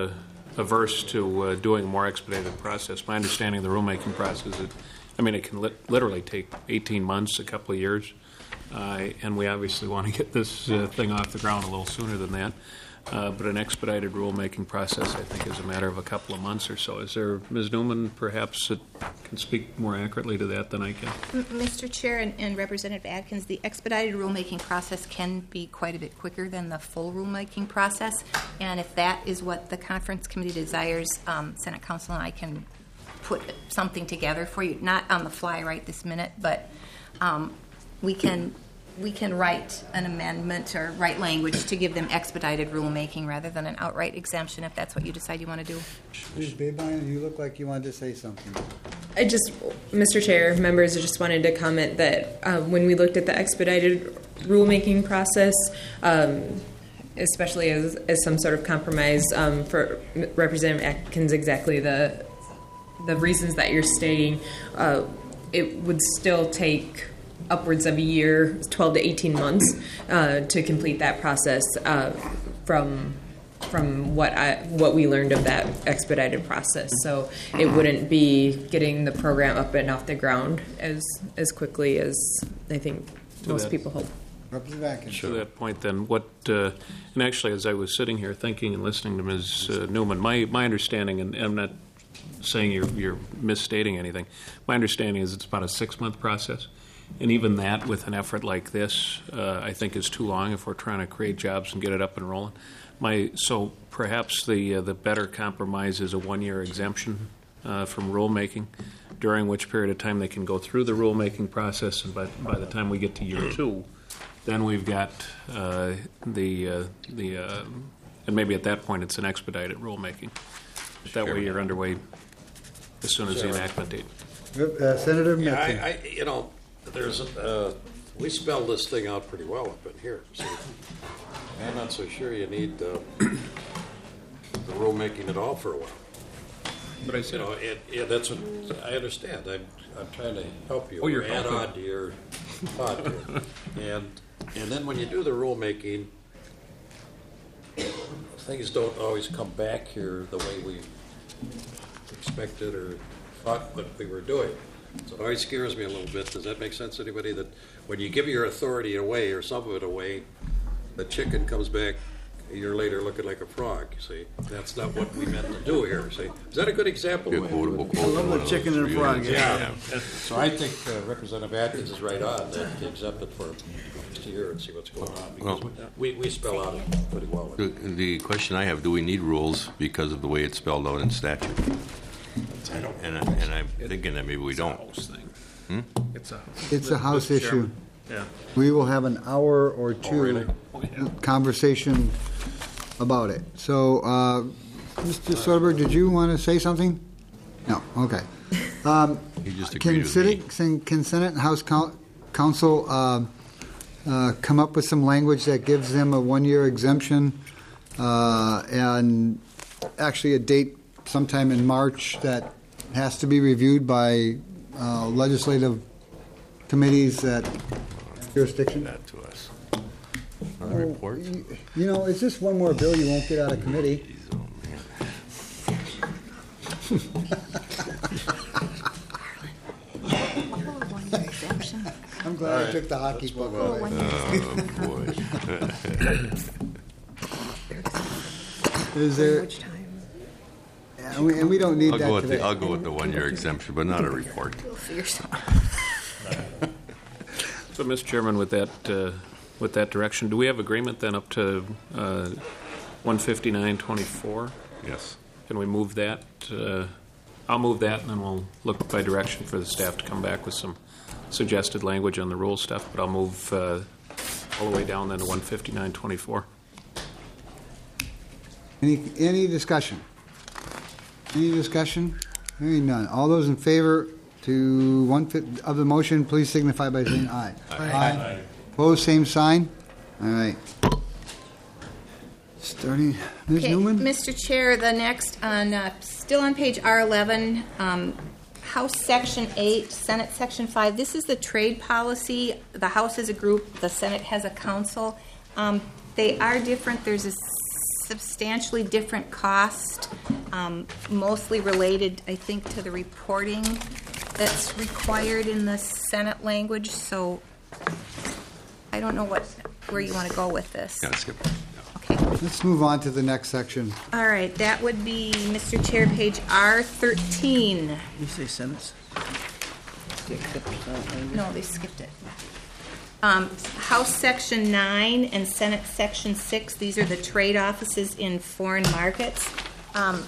averse to uh, doing a more expedited process. My understanding of the rulemaking process is, I mean, it can lit- literally take eighteen months, a couple of years, uh, and we obviously want to get this uh, thing off the ground a little sooner than that. Uh, but an expedited rulemaking process, I think, is a matter of a couple of months or so. Is there, Miz Newman, perhaps, that can speak more accurately to that than I can? M- Mister Chair and, and Representative Atkins, the expedited rulemaking process can be quite a bit quicker than the full rulemaking process. And if that is what the conference committee desires, um, Senate Council and I can put something together for you, not on the fly right this minute, but um, we can we can write an amendment or write language to give them expedited rulemaking rather than an outright exemption if that's what you decide you want to do. Miz Babine, you look like you wanted to say something. I just, Mister Chair, members, I just wanted to comment that uh, when we looked at the expedited rulemaking process, um, especially as, as some sort of compromise um, for Representative Atkins, exactly the the reasons that you're stating, uh, it would still take upwards of a year, twelve to eighteen months, uh, to complete that process. Uh, from from what I what we learned of that expedited process, so it wouldn't be getting the program up and off the ground as as quickly as I think most that- people hope. Representative Atkins. To that point, then, what, uh, and actually, as I was sitting here thinking and listening to Miz Uh, Newman, my, my understanding, and I'm not saying you're, you're misstating anything, my understanding is it's about a six-month process. And even that, with an effort like this, uh, I think is too long if we're trying to create jobs and get it up and rolling. My, so perhaps the, uh, the better compromise is a one-year exemption uh, from rulemaking, during which period of time they can go through the rulemaking process, and by, by the time we get to year two, then we've got uh, the, uh, the uh, and maybe at that point it's an expedited rulemaking. That way you're underway as soon as the enactment date. Uh, Senator Yeah, Metzen. I, I, you know, there's, a, uh, we spelled this thing out pretty well up in here, see. I'm not so sure you need, uh, the rulemaking at all for a while. But I You said, know, and, yeah, that's what, I understand, I'm, I'm trying to help you. Oh, you're or add helping. on to your thought here. And, and then when you do the rulemaking, things don't always come back here the way we expected or thought what we were doing. So it always scares me a little bit. Does that make sense to anybody? That when you give your authority away or some of it away, the chicken comes back a year later looking like a frog, you see? That's not what we meant to do here, see? Is that a good example? Good quotable I quote. love the chicken and frog. Yeah. So I think uh, Representative Atkins is right on, that to exempt it for just a year and see what's going on. Because Well- we, we spell out pretty well. The, the question I have, do we need rules because of the way it's spelled out in statute? And, I- and I'm thinking that maybe we don't. house thing. It's a house. It's a House Mister issue. Chairman. Yeah. We will have an hour or really? two Oh, yeah. conversation about it. So, uh, Mister Soderberg, did you want to say something? No, okay. Um, You just Can agreed with me. Senate, can Senate and House Coun- Council uh, uh, come up with some language that gives them a one-year exemption uh, and actually a date sometime in March that has to be reviewed by uh, legislative committees that jurisdiction? That to us. On the report. You you know, it's just one more bill you won't get out of committee. Jeez, oh, man. I'm glad I took the hockey puck away. Oh, boy. Is there, Yeah, and we, and we don't need I'll that go with the, today. I'll go with the one-year exemption, but not a report. So, Mister Chairman, with that, uh, with that direction, do we have agreement then up to uh, one fifty-nine twenty-four? Yes. Can we move that? uh, I'll move that, and then we'll look by direction for the staff to come back with some suggested language on the rule stuff, but I'll move uh, all the way down then to one fifty-nine twenty-four. Any, any discussion? Any discussion? Hearing none. All those in favor to one fif- of the motion, please signify by saying aye. Aye. Opposed, same sign? All right. Starting, Miz Okay, Newman? Mister Chair, the next on, uh, still on page R eleven, um, House Section eight, Senate Section five. This is the trade policy. The House is a group, the Senate has a council. Um, They are different. There's a substantially different cost um, mostly related, I think, to the reporting that's required in the Senate language, so I don't know what, where you want to go with this. Yeah, skip it. Okay. Let's move on to the next section. All right, that would be, Mister Chair, page R thirteen. You say sentence? No, they skipped it. Um, House Section nine and Senate Section six, these are the trade offices in foreign markets. Um,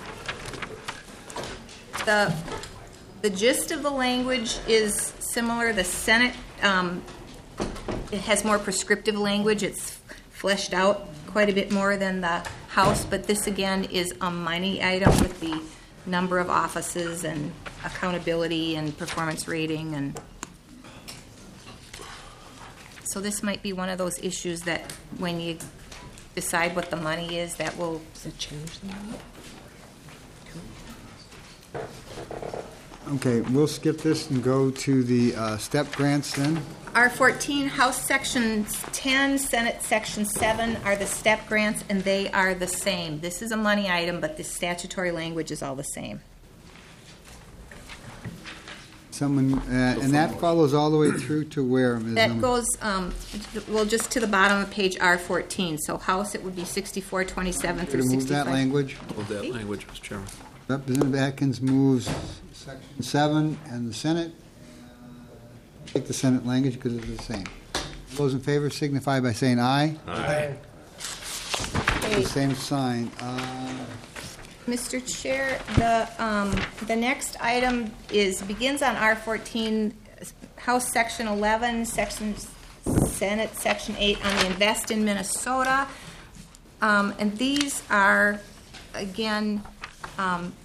the, the gist of the language is similar. The Senate, um, it has more prescriptive language. It's fleshed out quite a bit more than the House, but this again is a money item with the number of offices and accountability and performance rating, and so this might be one of those issues that when you decide what the money is, that will Does it change the money? Okay, we'll skip this and go to the uh, step grants then. R fourteen, House Section ten, Senate Section seven are the STEP grants, and they are the same. This is a money item, but the statutory language is all the same. Someone, uh, and that follows all the way through to where, Miz That Newman? goes, um, well, just to the bottom of page R fourteen. So House, it would be sixty-four twenty-seven through Could you sixty-five. move that language? Move that language, Mister Chairman. Representative Atkins moves section seven, and the Senate, take the Senate language because it's the same. Those in favor signify by saying aye. Aye. Okay. The same sign. Uh, Mister Chair, the, um, the next item is, begins on R fourteen, House Section eleven, Section, Senate Section eight on the Invest in Minnesota. Um, and these are, again, um,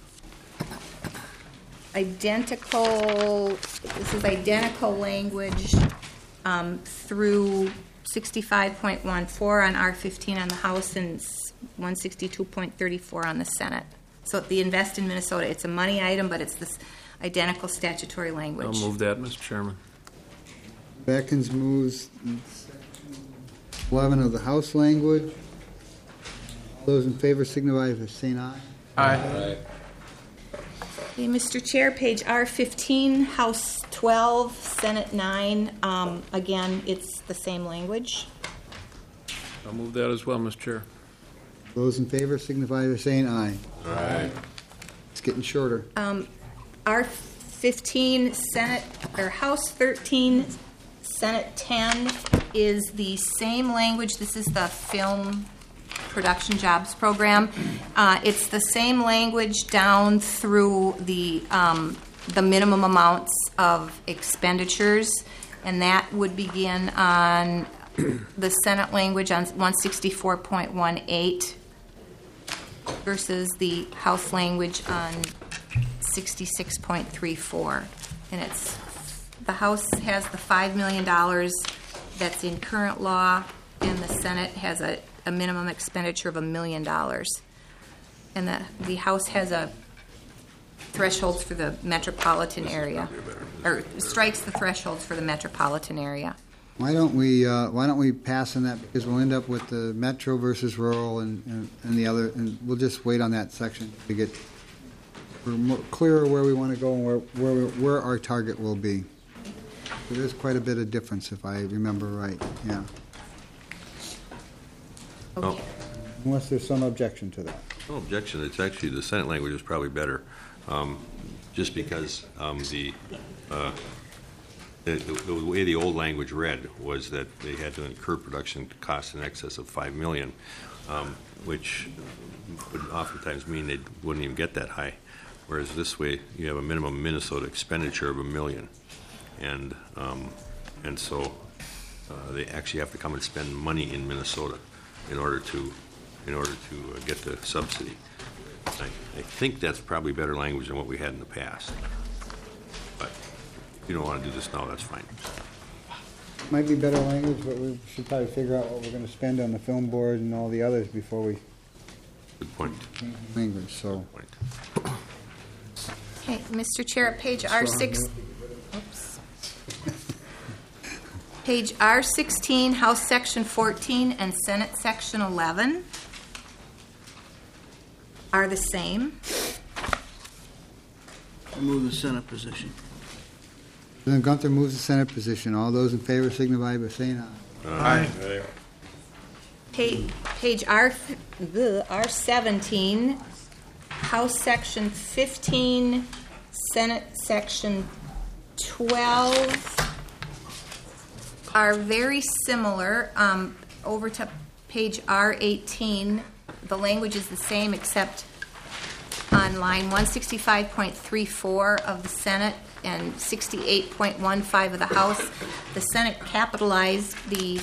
identical, this is identical language um, through sixty-five point one four on R fifteen on the House and one sixty-two point three four on the Senate. So the Invest in Minnesota, it's a money item, but it's this identical statutory language. I'll move that, Mister Chairman. Atkins moves eleven of the House language. All those in favor signify by saying aye. Aye. Okay, Mister Chair, page R fifteen, House twelve, Senate nine. Um, again, it's the same language. I'll move that as well, Mister Chair. Those in favor signify by saying aye. Aye. It's getting shorter. Um, R fifteen, Senate, or House thirteen, Senate ten is the same language. This is the film production jobs program. Uh, it's the same language down through the um, the minimum amounts of expenditures, and that would begin on the Senate language on one sixty-four point one eight versus the House language on sixty-six point three four. And it's, the House has the five million dollars that's in current law, and the Senate has a, a minimum expenditure of a million dollars. And the, the House has a thresholds for the metropolitan area, or strikes the thresholds for the metropolitan area. Why don't we, uh, why don't we pass on that, because we'll end up with the metro versus rural and, and, and the other, and we'll just wait on that section to get, we're more clearer where we want to go and where, where, where our target will be. There is quite a bit of difference, if I remember right, yeah. Okay. Unless there's some objection to that. No objection. It's actually, the Senate language is probably better, um, just because um, the, uh, the the way the old language read was that they had to incur production costs in excess of five million, um, which would oftentimes mean they wouldn't even get that high. Whereas this way, you have a minimum Minnesota expenditure of a million, and um, and so uh, they actually have to come and spend money in Minnesota in order to in order to uh, get the subsidy. I, I think that's probably better language than what we had in the past. But if you don't want to do this now, that's fine. Might be better language, but we should probably figure out what we're going to spend on the film board and all the others before we Good point. change the language, so. Point. Okay, Mister Chair, page R six. Oops. Page R sixteen, House Section fourteen and Senate Section eleven are the same. I move the Senate position. President Gunther moves the Senate position. All those in favor signify by saying aye. Aye. Page, page R, the R seventeen, House Section fifteen, Senate Section twelve are very similar. Um, over to page R eighteen, the language is the same except on line one sixty-five point three four of the Senate and sixty-eight point one five of the House. The Senate capitalized the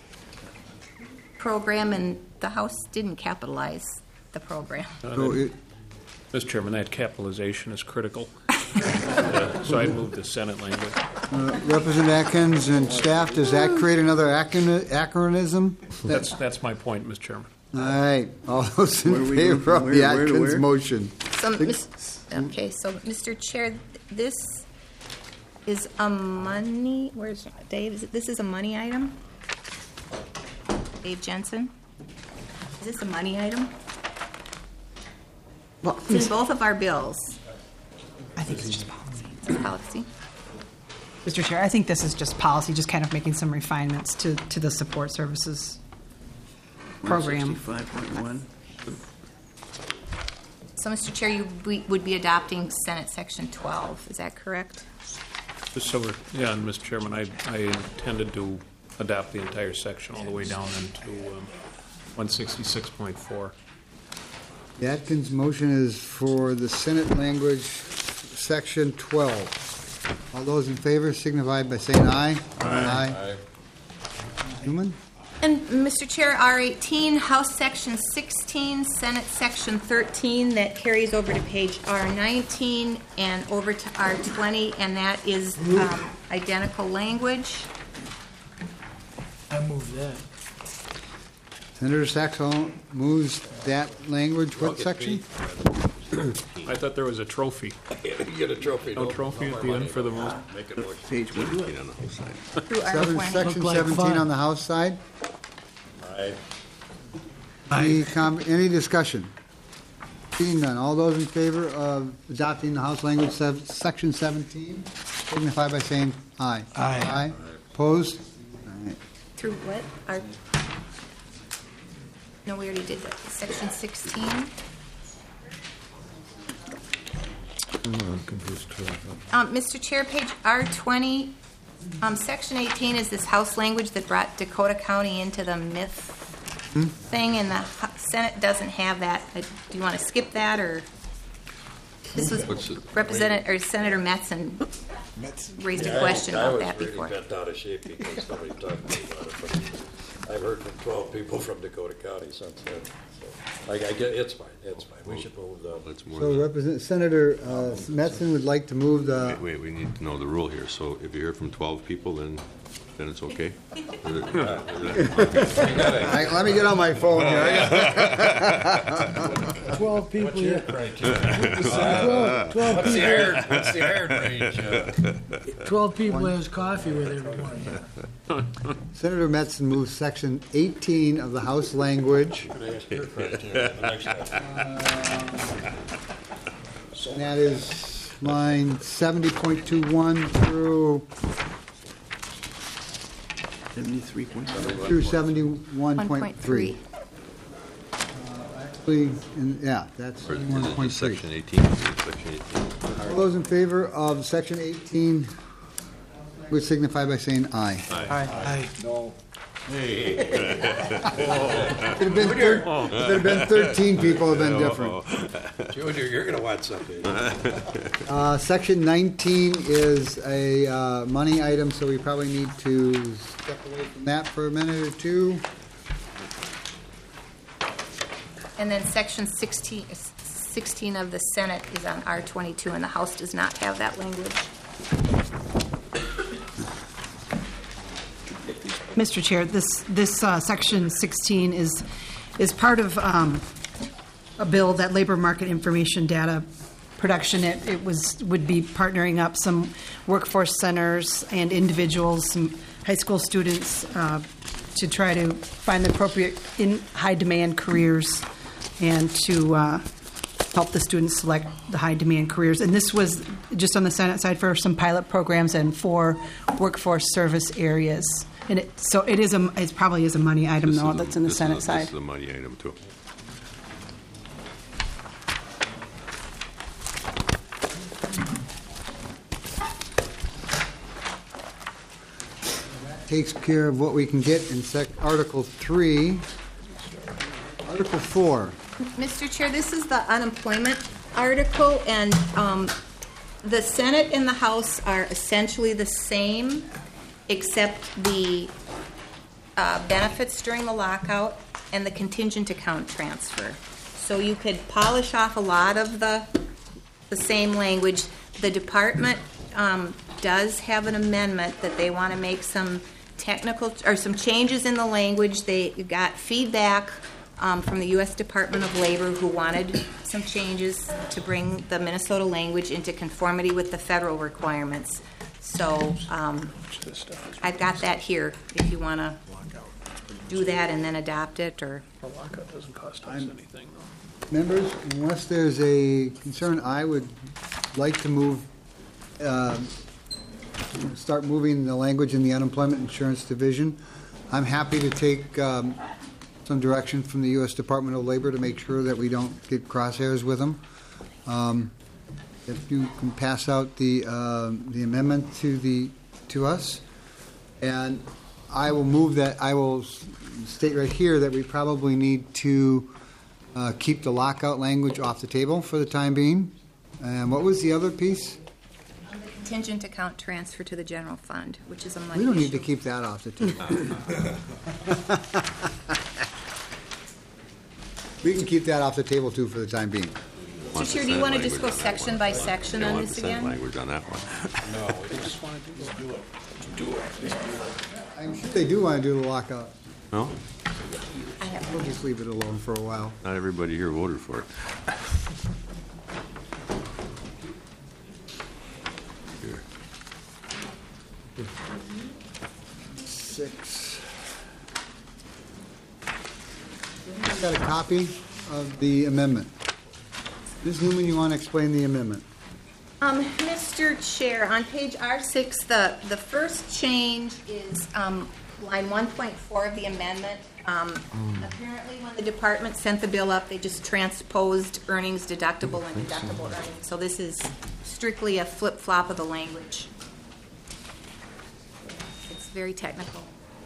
program and the House didn't capitalize the program. So it- Mister Chairman, that capitalization is critical. Uh, So I move the Senate language. uh, Representative Atkins and staff, does that create another acron- acronym? That's, that's my point, Mister Chairman. All right, all those Where are in we favor going? of Where- the where to Atkins where? motion? So, Miz okay, so, Mister Chair, this is a money, where's Dave? Is it, this is a money item? Dave Jensen? Is this a money item? Well, It's in both of our bills. I think it's just policy. It's policy. Mister Chair, I think this is just policy, just kind of making some refinements to, to the support services program. one sixty-five point one. So, Mister Chair, you we would be adopting Senate Section twelve, is that correct? Just so we're, yeah, and Mister Chairman, I, I intended to adopt the entire section all the way down into um, one sixty-six point four. The Atkins motion is for the Senate language, section twelve. All those in favor signify by saying aye. Aye. Newman? And, Mister Chair, R eighteen, House Section sixteen, Senate Section thirteen, that carries over to page R nineteen and over to R twenty, and that is um, identical language. I move that. Senator Saxon moves that language. What Okay, section? I thought there was a trophy. You get a trophy. No trophy at the end for the most. Make a motion. Page one. On the whole side. Through R Seven- twenty. Section Look like seventeen fun. on the House side. Aye. Any com, any discussion? Seeing none, all those in favor of adopting the House language, sev- section seventeen, signify by saying aye. Aye. Aye. Opposed? All right. Through what? R... No, we already did that. Section sixteen. Um, Mister Chair, page R twenty, um, section eighteen is this House language that brought Dakota County into the myth thing, and the Ho- Senate doesn't have that. Uh, Do you want to skip that, or? This was What's it? Representative, or Senator Metzen raised a question about that before. I was really bent out of shape because nobody talked to me about it, but I've heard from twelve people from Dakota County since then. So, I, I get, it's fine, it's fine. We should move the, That's more So than, Representative, Senator uh, Metzen would like to move the, wait, wait, we need to know the rule here. So if you hear from twelve people, then, then it's okay? Or is it- I- let me get on my phone here. Twelve people what's your here. criteria? Twelve, twelve What's the people, iron, what's the iron range? uh? twelve people has coffee with everyone. Senator Metzen moves section eighteen of the House language, Can I ask your criteria the next time? and that is line seventy point two one through, Seventy-three point seven. through seventy-one point three. 1.3. Actually, in- yeah, that's or is one it point just three. section eighteen? Is it Section eighteen? All those in favor of section eighteen would signify by saying aye. Aye. If it had been thir- if it had been thirteen people, it would have been different. Junior, you're gonna want something. Uh, Section nineteen is a uh, money item, so we probably need to step away from that for a minute or two. And then section sixteen, sixteen of the Senate is on R twenty-two, and the House does not have that language. Mister Chair, this, this uh, section sixteen is, is part of um, a bill that labor market information data production. It, it was, would be partnering up some workforce centers and individuals, some high school students, uh, to try to find the appropriate in high-demand careers and to uh, help the students select the high-demand careers. And this was just on the Senate side for some pilot programs and for workforce service areas. And it, so it is a, it probably is a money item, This though, is a- that's in the this is Senate a- side. This is a money item, too. Takes care of what we can get in sec, Article three. Article four. Mister Chair, this is the unemployment article, and um, the Senate and the House are essentially the same, except the uh, benefits during the lockout and the contingent account transfer. So you could polish off a lot of the, the same language. The department um, does have an amendment that they want to make some technical, or some changes in the language. They got feedback um, from the U S Department of Labor, who wanted some changes to bring the Minnesota language into conformity with the federal requirements. So um, I've got that here if you want to do that and then adopt it, or The lockout doesn't cost us anything, though. Members, unless there's a concern, I would like to move, uh, start moving the language in the unemployment insurance division. I'm happy to take um, some direction from the U S Department of Labor to make sure that we don't get crosshairs with them. Um, If you can pass out the, uh, the amendment to the, to us, and I will move that, I will s- state right here that we probably need to uh, keep the lockout language off the table for the time being. And what was the other piece? the contingent account transfer to the general fund, which is a money We don't need to issue. keep that off the table. We can keep that off the table too for the time being. Mister Chair, do you want to just go section by section on this Don't again? want the same language on that one. No, we just want to do it. Do it. Just do it. I'm sure they do want to do the lockout. No? I have We'll just leave it alone for a while. Not everybody here voted for it. Here. Six. Got a copy of the amendment. Miz Newman, you want to explain the amendment? Um, Mister Chair, on page R six, the, the first change is um, line one point four of the amendment. Um, Apparently, when the department sent the bill up, they just transposed earnings deductible and deductible earnings. So this is strictly a flip-flop of the language. It's very technical.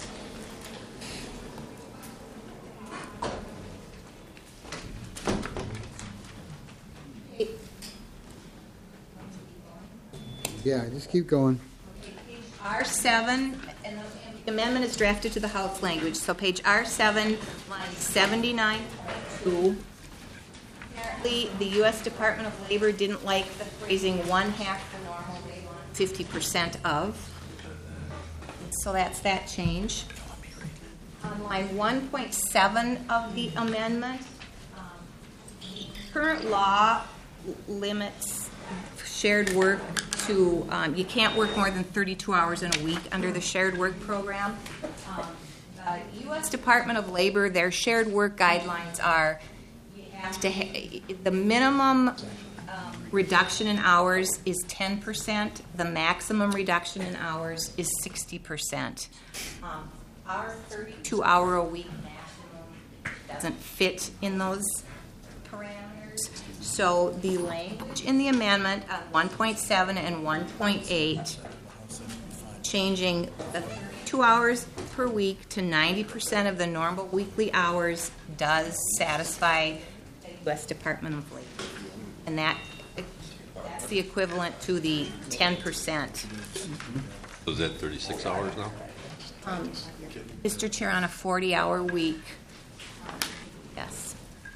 Yeah, just keep going. R seven, and the amendment is drafted to the House language, so page R seven, line seventy-nine point two. Apparently, the U S Department of Labor didn't like the phrasing one half the normal, they want fifty percent of. So that's that change. On line one point seven of the amendment, um, current law limits shared work to, um, you can't work more than thirty-two hours in a week under the shared work program. Um, the U S Department of Labor, their shared work guidelines are, you have to, ha- the minimum um, reduction in hours is ten percent, the maximum reduction in hours is sixty percent. Um, our thirty-two hour a week maximum doesn't fit in those parameters. So the language in the amendment on one point seven and one point eight, changing the two hours per week to ninety percent of the normal weekly hours, does satisfy the U S Department of Labor. And that, that's the equivalent to the ten percent. So is that thirty-six hours now? Um, Mister Chair, on a forty hour week, yes.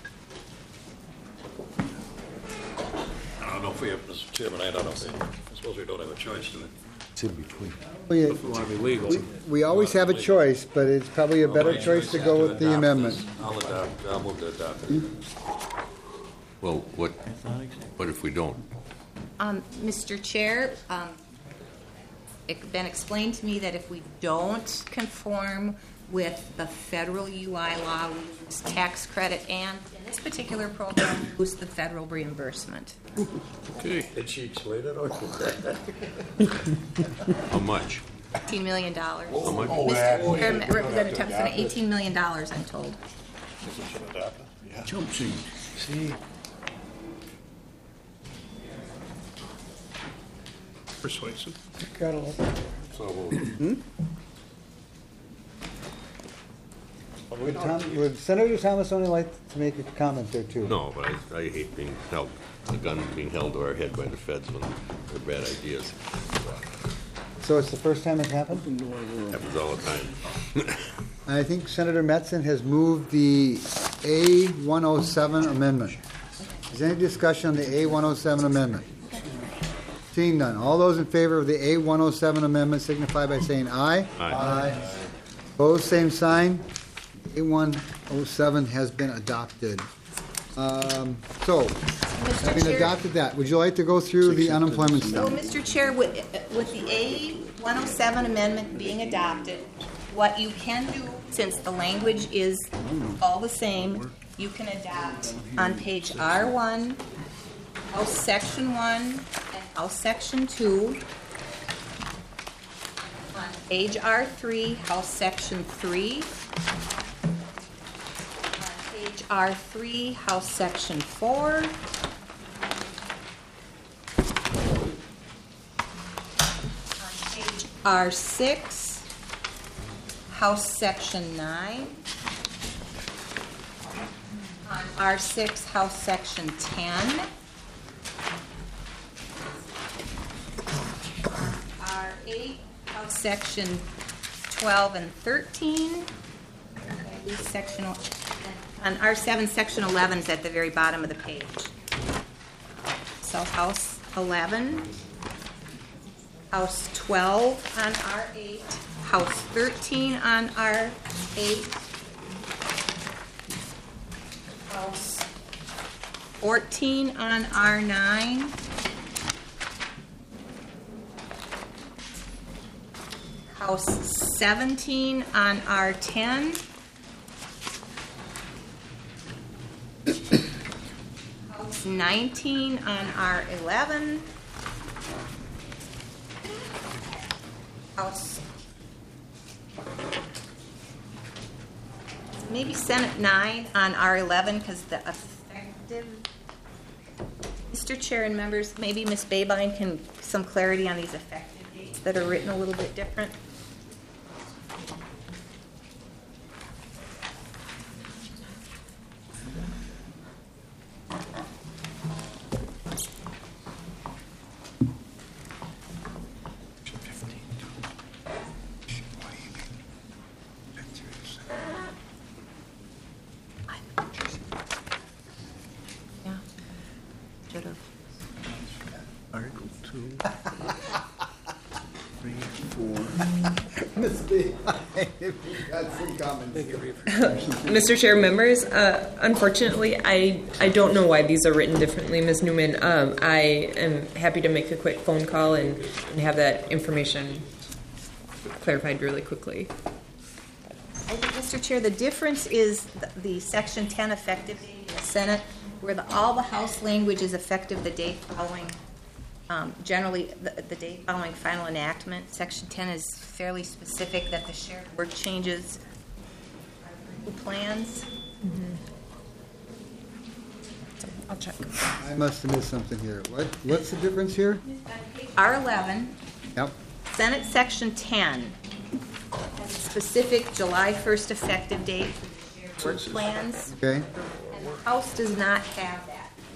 I don't know if we have, Mister Chairman, I don't know if we, I suppose we don't have a choice to it. We, If we want to be legal. we always have a choice, but it's probably a better choice to go with the Adopt amendment. this. I'll adopt, I'll move to adopt it. Well, what, what if we don't? Um, Mister Chair, um, it's been explained to me that if we don't conform with the federal U I law, we use tax credit, and in this particular program, we use the federal reimbursement. Okay. Did she explain it? How much? eighteen million dollars. How much? Mister Chair, Representative Thompson, eighteen million dollars, I'm told. Jump seat. See? Persuasive. Gotta love it. Would Tom- would Senator Thomas only like to make a comment there, too? No, but I, I hate being held, a gun being held to our head by the feds when they're bad ideas. So it's the first time it's happened? Happens all the time. I think Senator Metzen has moved the A one oh seven amendment. Is there any discussion on the A one oh seven amendment? Seeing none. All those in favor of the A one oh seven amendment signify by saying aye. Aye. Aye. Opposed, same sign. A one oh seven has been adopted. Um, So, Mister having Chair- adopted that, would you like to go through the unemployment So, stuff? Mister Chair, with, with the A one oh seven amendment being adopted, what you can do, since the language is all the same, you can adopt on page R one, House Section one, and House Section two. On page R three, House Section three. On page R three, House Section four. On page R six, House Section nine. On R six, House Section ten. R eight, House Section twelve and thirteen. These section, on R seven, Section eleven is at the very bottom of the page. So House eleven, House twelve on R eight, House thirteen on R eight, House fourteen on R nine, House seventeen on R ten, House nineteen on R eleven, House, maybe Senate nine on R eleven, because the effective, Mister Chair and members, maybe Miz Babine can, some clarity on these effective dates that are written a little bit different. Yeah, should have. Article two, three, four. Miz Beeline, if you've got some comments. Mister Chair, members, uh, unfortunately, I, I don't know why these are written differently, Miz Newman. Um, I am happy to make a quick phone call and, and have that information clarified really quickly. I think, Mister Chair, the difference is the, the Section ten effective date in the Senate, where the, all the House language is effective the day following, um, generally the, the day following final enactment. Section ten is fairly specific that the shared work changes are plans. So I'll check. I must have missed something here. What, what's the difference here? R eleven, Yep. Senate Section ten has a specific July first effective date for the shared work plans, Okay. and the House does not have that.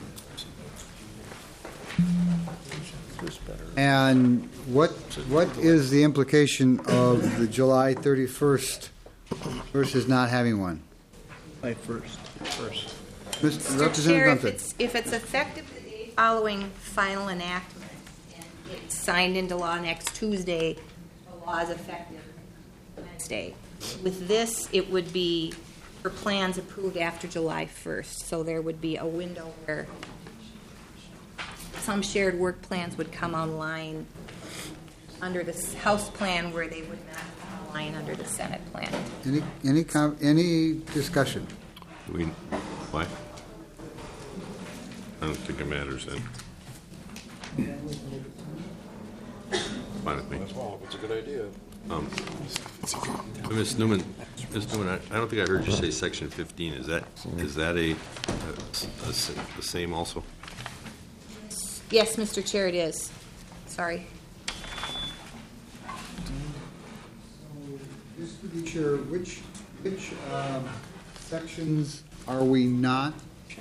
And what, what is the implication of the July thirty-first versus not having one? July first. First. Mister Mister Chair, Representative if Gunther. it's, if it's effective the day following final enactment and it's signed into law next Tuesday, the law is effective Wednesday. With this, it would be for plans approved after July first, so there would be a window where some shared work plans would come online under this House plan where they would not follow line under the Senate plan. Any, any, com- any discussion? Do we, why? I don't think it matters then. Fine with me. Well, it's a good idea. Miz Newman, Miz Newman, I I don't think I heard you say section fifteen. Is that, is that a, a- a s- the same also? Yes, Mister Chair, it is. Sorry. Just to be sure, which, which um, sections are we not?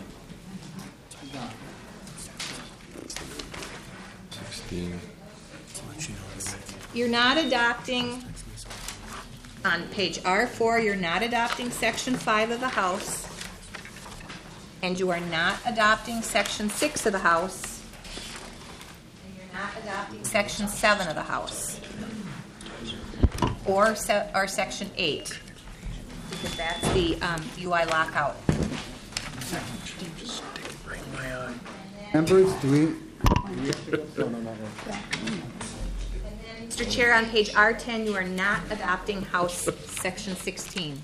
sixteen. You're not adopting, on page R four, you're not adopting section five of the House, and you are not adopting section six of the House, and you're not adopting section seven of the House, or se- or section eight, because that's the um, U I lockout. Members, do we, Mister Chair, on page R ten, you are not adopting House section sixteen.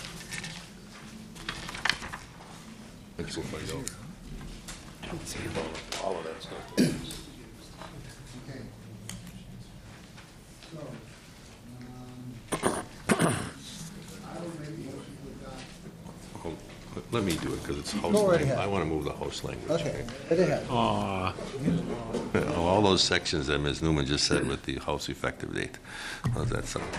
Let's go find out. All of that stuff. okay. So, Oh, Let me do it because it's house Go right language. ahead. I want to move the house language. okay, right ahead. Aw, Oh, all those sections that Miz Newman just said with the house effective date. How's that sound?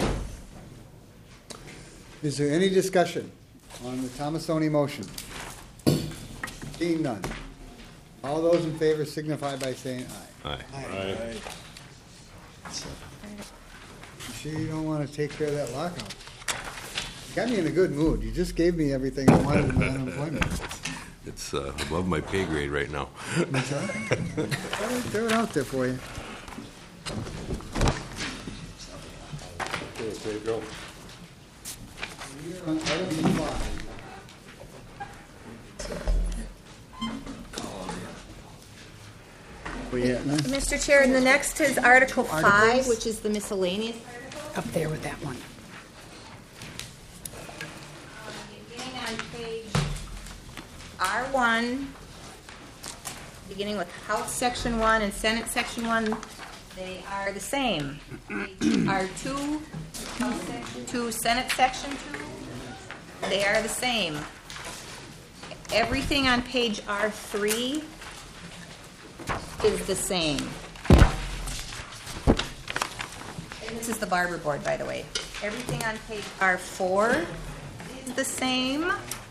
Is there any discussion on the Thomasoni motion? Seeing none. All those in favor signify by saying aye. Aye. You sure you don't want to take care of that lockout? You got me in a good mood. You just gave me everything I wanted in my unemployment. It's uh, above my pay grade right now. That's all right. I'll throw it out there for you. Okay, there you go. We're on item five. We at none? Mister Chair, and the next is Article five, Articles? which is the miscellaneous. Up there with that one. Beginning on page R one, beginning with House Section one and Senate Section one, they are the same. R two, House Section two, Senate Section two, they are the same. Everything on page R three is the same. And this is the Barber Board, by the way. Everything on page R four is the same.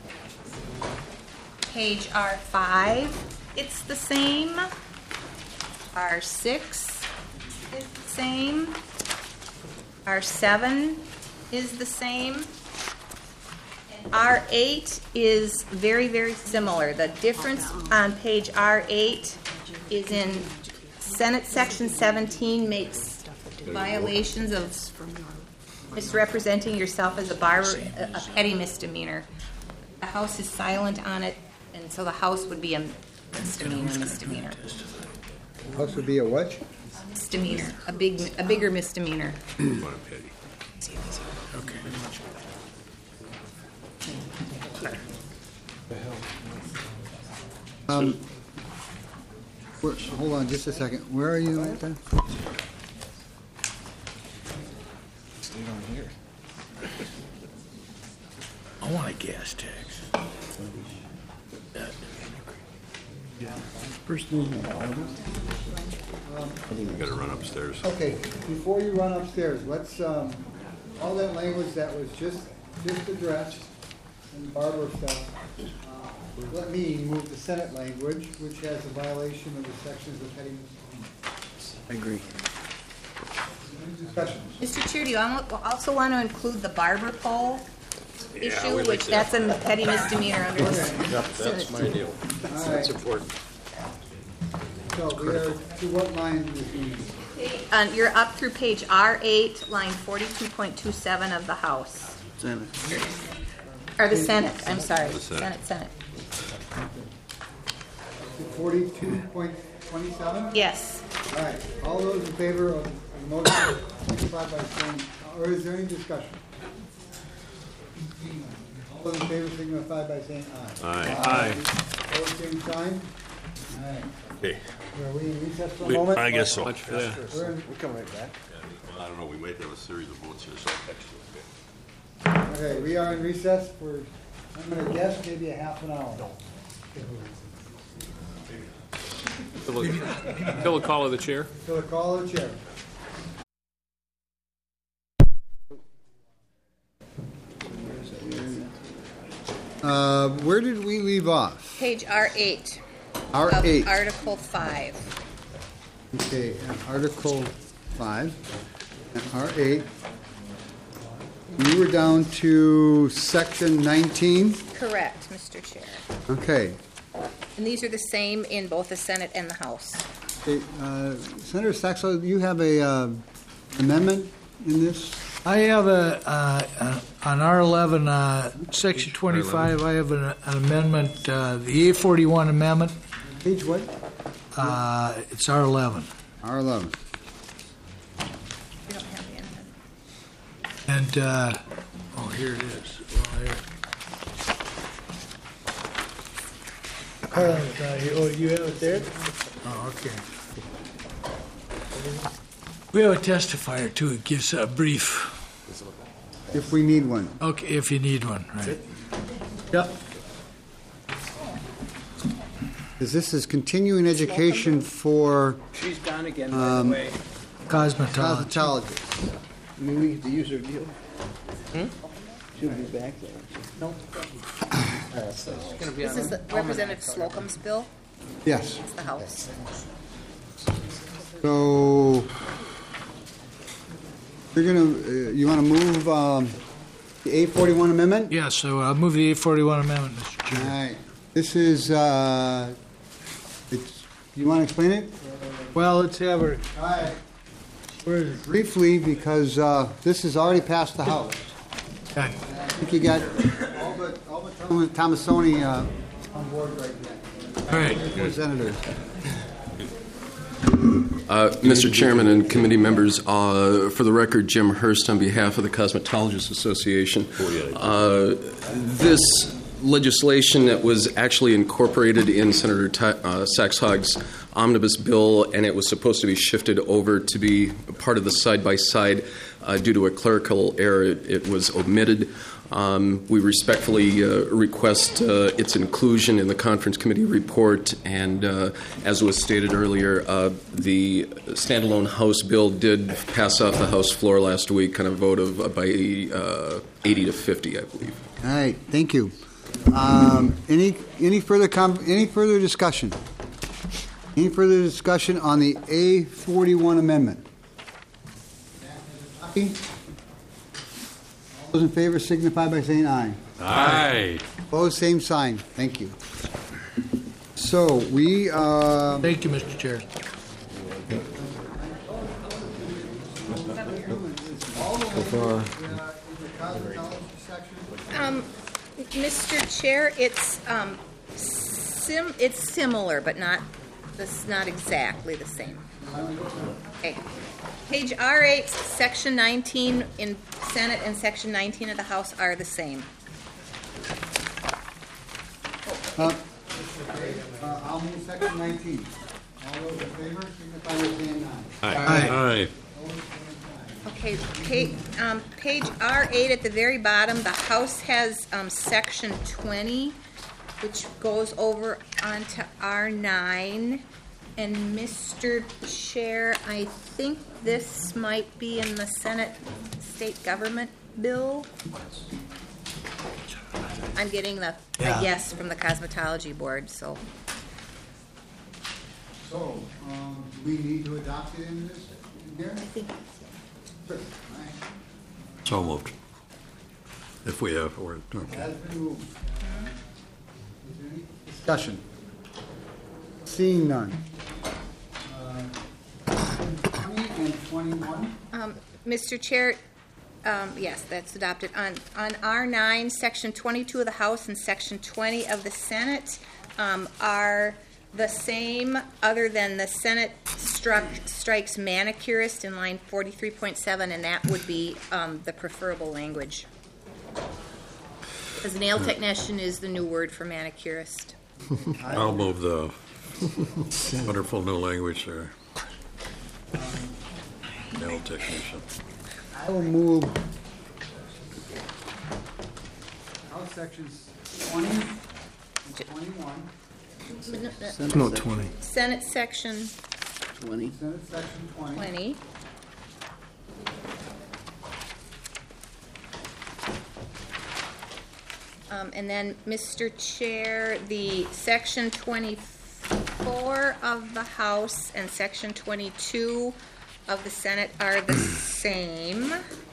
Page R five, it's the same. R six is the same. R seven is the same. And R eight is very, very similar. The difference on page R eight is in Senate Section seventeen makes violations of misrepresenting yourself as a barber a a petty misdemeanor. The House is silent on it, and so the House would be a misdemeanor, misdemeanor, House would be a what? misdemeanor, a big, a bigger misdemeanor. What a pity. Um, where- hold on just a second. Where are you at then? I want a gas tax. We gotta run upstairs. Okay, before you run upstairs, let's, um, all that language that was just, just addressed in Barbara stuff, uh, let me move the Senate language, which has a violation of the sections of petty misdemeanor. I agree. Any discussion? Mister Chair, do you al- also want to include the barber pole issue, we'd like which that. that's a petty misdemeanor under the Yep, that's my deal. All That's right, important. so we are, to what line is we? Uh, you're up through page R eight, line forty-two point two seven of the House, Senate. or the Senate, I'm sorry, The Senate. Senate, Senate. Forty-two point twenty-seven? Yes. All right, all those in favor of the motion, signify by saying or is there any discussion? All those in favor signify by saying aye. Aye. Aye. Opposed, same sign. All right. Okay. Are we in recess for a We- moment? I guess so. Much for that. We're in- I don't know, we might have a series of votes here, so I'll text you. Okay, we are in recess for, I'm gonna guess, maybe a half an hour. Fill a call of the chair. So the call of the chair. Uh, where did we leave off? Page R eight. R of eight. Article five. Okay, and Article five, and R eight. We were down to Section nineteen. Correct, Mister Chair. Okay. And these are the same in both the Senate and the House. Okay, uh, Senator Saxo, you have a uh, amendment in this? I have a, uh, uh, on R eleven, uh, section twenty-five, I have an an amendment, uh, the A forty-one amendment, Page what? uh, it's R eleven. R eleven. We don't have the amendment. And, uh, oh, here it is. Well, here. Carlin's not here. Oh, you have it there? Oh, okay. We have a testifier, too. It gives a brief, If we need one. okay, if you need one, right? Yep. Because this is continuing education for She's gone again, by the way. Cosmetology. cosmetologists. I mean, we get to use her deal. She'll be back there. This is the Representative Slocum's bill. Yes. It's the House. So, you're gonna, uh, you want to move um, the A forty-one amendment? Yeah, so I'll move the A forty-one amendment, Mister All Chair. right. This is, uh, it's, you want to explain it? Well, let's have her, All right. where is it? Briefly, because uh, this has already passed the House. Okay. I think you got all but, all but Thomasoni uh, on board right now. All right. Senators. Uh, Mister Chairman and committee members, uh, for the record, Jim Hurst on behalf of the Cosmetologists Association. Uh, this legislation that was actually incorporated in Senator Ty- uh, Saxhog's omnibus bill, and it was supposed to be shifted over to be part of the side-by-side. Uh, due to a clerical error, it, it was omitted. Um, we respectfully uh, request uh, its inclusion in the conference committee report, and uh, as was stated earlier, uh, the standalone House bill did pass off the House floor last week, kind of vote of uh, by uh, eighty to fifty, I believe. All right, thank you. Um, any any further com- any further discussion? Any further discussion on the A forty-one amendment? All those in favor signify by saying aye. Aye. Opposed, same sign. Thank you. So we uh, Thank you, Mister Chair. Um, Mister Chair, it's, um, sim, it's similar, but not, this, not exactly the same. Okay. Page R eight, section nineteen in Senate and section nineteen of the House are the same. uh, uh, I'll move section nineteen. All those in favor signify by saying aye. Aye. Aye. Okay, page, um, page R eight at the very bottom, the House has, um, section twenty, which goes over onto R nine. And Mister Chair, I think this might be in the Senate state government bill. I'm getting the, a Yeah. yes from the cosmetology board, so. So um, do we need to adopt it in this in here? I think, Sure. All right. So moved. If we have, or, okay. Has been moved. Is there any discussion? Seeing none. Uh, twenty and twenty-one. Um, Mister Chair, um, yes, that's adopted. On, on R nine, section twenty-two of the House and section twenty of the Senate um, are the same, other than the Senate struck, strikes manicurist in line forty-three point seven, and that would be um, the preferable language. Because nail technician is the new word for manicurist. I'll move the wonderful new language there. Nail technician. I will move House sections twenty and twenty-one, No, twenty. Senate section Twenty. Senate section twenty. twenty. Um, and then, Mister Chair, the section twenty-four of the House and section twenty-two of the Senate are the same.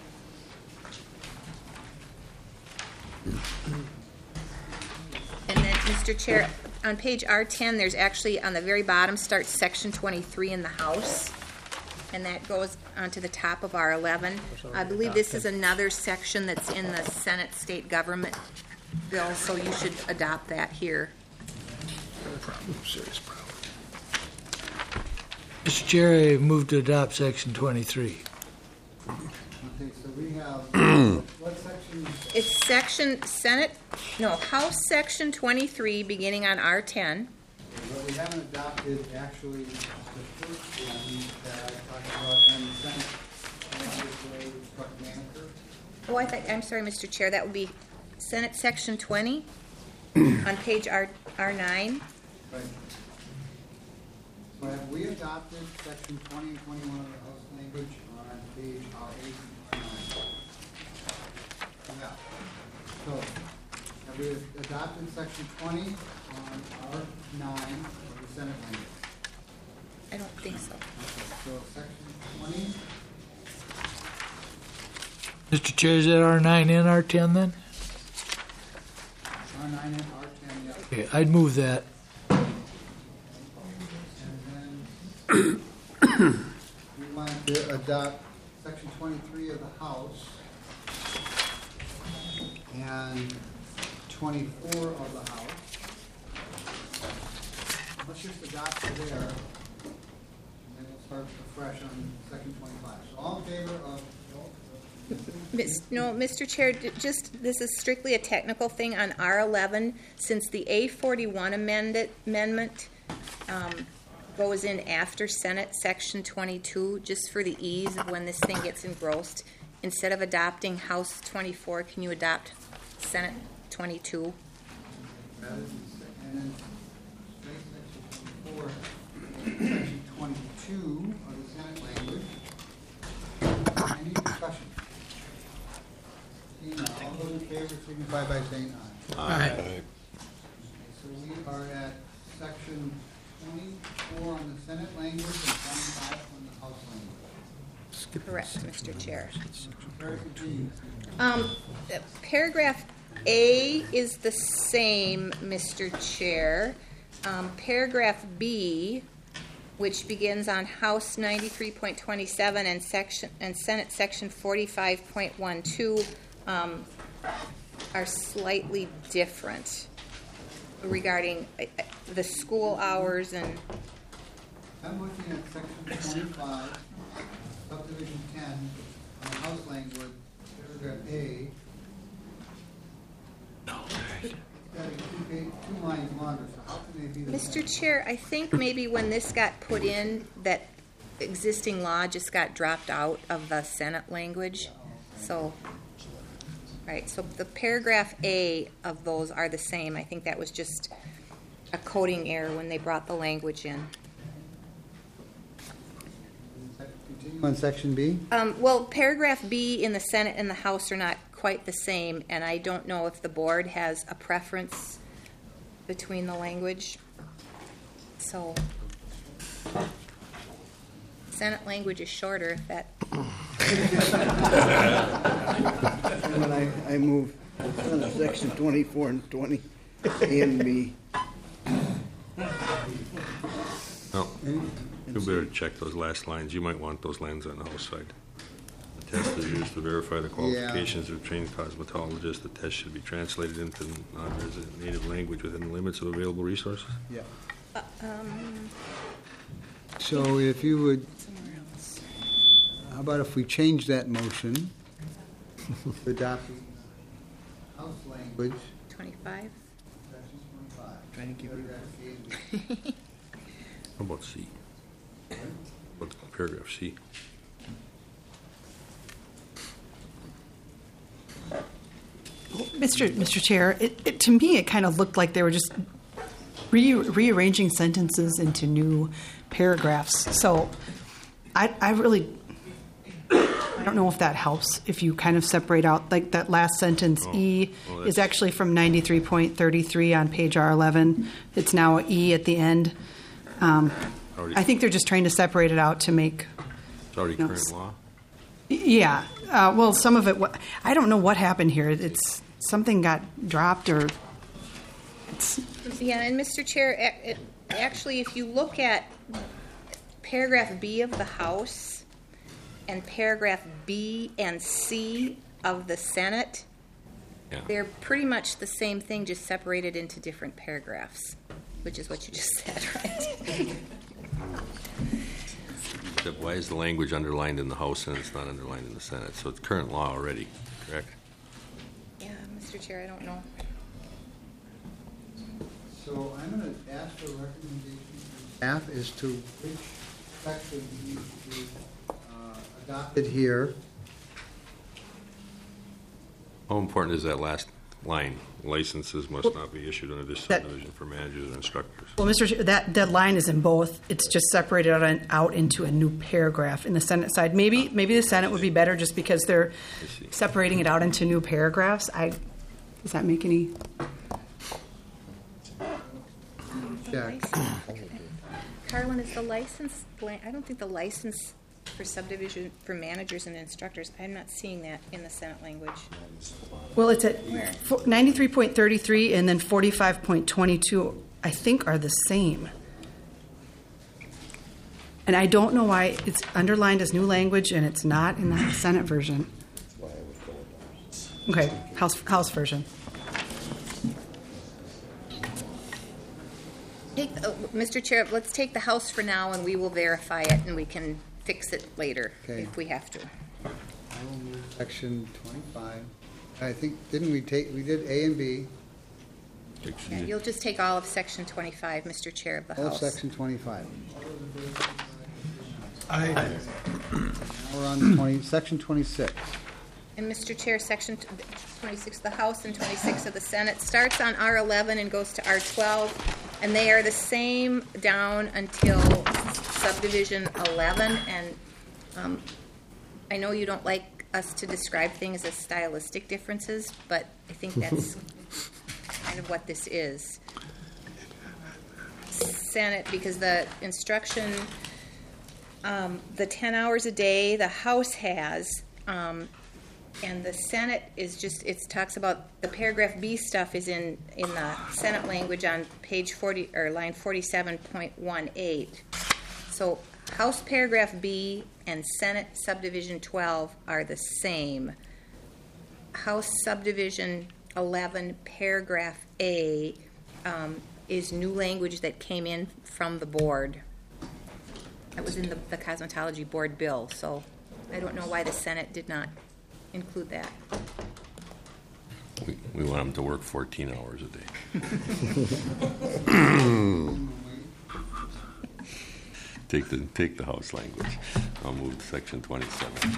And then, Mister Chair, on page R ten, there's actually, on the very bottom, starts section twenty-three in the House, and that goes onto the top of R eleven. I believe this is another section that's in the Senate state government bill, so you should adopt that here. Problem, serious problem. Mister Chair, I move to adopt section twenty-three. Okay, so we have, what section? It's section, Senate, no, House section twenty-three, beginning on R ten. But we haven't adopted actually the first one that I talked about in the Senate. Where we struck Manicure. Oh, I think, I'm sorry, Mister Chair, that would be Senate section twenty on page R, R9. Right. So have we adopted section twenty and twenty-one of the House language on page R eight and R nine? Yeah. So, have we adopted section twenty on R nine of the Senate language? I don't think so. Okay, so section twenty, Mister Chair, is that R nine and R ten then? R nine and R ten, yeah. Okay, I'd move that. And then we want to adopt section twenty-three of the House and twenty-four of the House. Let's just adopt it there, and then we'll start afresh on section twenty-five. So all in favor of? Miss- No, Mister Chair, d- just, this is strictly a technical thing on R eleven, since the A forty-one amended, amendment um, goes in after Senate Section twenty-two, just for the ease of when this thing gets engrossed. Instead of adopting House twenty-four, can you adopt Senate twenty-two? And then section twenty-four, section twenty-two of the Senate language. Any discussion? Seeing none, all those in favor signify by saying aye. Aye. Okay, so we are at section twenty-four on the Senate language and twenty-five on the House language. Correct, Mister Chair. Very confused. Um, uh, Paragraph A is the same, Mister Chair. Um, Paragraph B, which begins on House ninety-three point twenty-seven and section, and Senate Section forty-five point twelve, um, are slightly different regarding uh, uh, the school hours and, I'm looking at section twenty-five, subdivision ten, on the House language, paragraph A. It's got to be two, pa- two lines longer, so how can they be the Mister same? Chair, I think maybe when this got put in, that existing law just got dropped out of the Senate language. So, right, so the paragraph A of those are the same. I think that was just a coding error when they brought the language in. Continue on section B. Um, well, paragraph B in the Senate and the House are not quite the same, and I don't know if the board has a preference between the language. So, Senate language is shorter, if that, And I, I move on section twenty-four and twenty, A and B. No, you better check those last lines. You might want those lines on the House side. The test is used to verify the qualifications of trained cosmetologists. The test should be translated into non-resident native language within the limits of available resources. Yeah. Um, So if you would, somewhere else. how about if we change that motion to adopt the house language, twenty-five? section twenty-five. Trying to keep it- Paragraph A. How about C? What's paragraph C? Mister Mister Chair, it, it, to me, it kind of looked like they were just re- rearranging sentences into new paragraphs. So I, I really, I don't know if that helps, if you kind of separate out, like that last sentence, Oh, E, well, is that's- actually from ninety-three point thirty-three on page R eleven. It's now a E at the end. Um, Already- I think they're just trying to separate it out to make, It's already No, current s- law? yeah. Uh, well, some of it, wa- I don't know what happened here. It's, something got dropped or, it's, Yeah, and Mister Chair, a- it- actually, if you look at paragraph B of the House and paragraph B and C of the Senate, Yeah. they're pretty much the same thing, just separated into different paragraphs, which is what you just said, right? Except why is the language underlined in the House and it's not underlined in the Senate? So it's current law already, correct? Yeah, Mister Chair, I don't know. So I'm going to ask for a recommendation from staff as to which section needs to be uh, adopted here. How important is that last line? Licenses must not be issued under this That- subdivision for managers and instructors. well, Mister Chair, that, that line is in both. It's just separated out, and- out into a new paragraph in the Senate side. Maybe, maybe the Senate would be better just because they're I see. separating it out into new paragraphs. I, does that make any? Yeah. Carlin, is the license, blank? I don't think the license for subdivision for managers and instructors, I'm not seeing that in the Senate language. Well, it's at Where? ninety-three point thirty-three and then forty-five point twenty-two, I think are the same. And I don't know why it's underlined as new language and it's not in the Senate version. Okay, House, House version. Take, uh, Mister Chair, let's take the House for now, and we will verify it, and we can fix it later Okay. if we have to. I will move section twenty-five. I think, didn't we take, we did A and B, Yeah, you'll just take all of Section twenty-five, Mister Chair of the all of House. section twenty-five. I, Now we're on twenty, section twenty-six. And Mister Chair, Section t- twenty-six of the House and twenty-six of the Senate starts on R eleven and goes to R twelve, and they are the same down until subdivision eleven. And um, I know you don't like us to describe things as stylistic differences, but I think that's kind of what this is. Senate, because the instruction, um, the ten hours a day the House has, um, and the Senate is just, it talks about, the paragraph B stuff is in, in the Senate language on page forty, or line forty-seven point one eight. So House paragraph B and Senate subdivision twelve are the same. House subdivision eleven paragraph A um, is new language that came in from the board. That was in the, the cosmetology board bill, so I don't know why the Senate did not include that. We, we want them to work fourteen hours a day. Take the, take the House language. I'll move to section twenty-seven.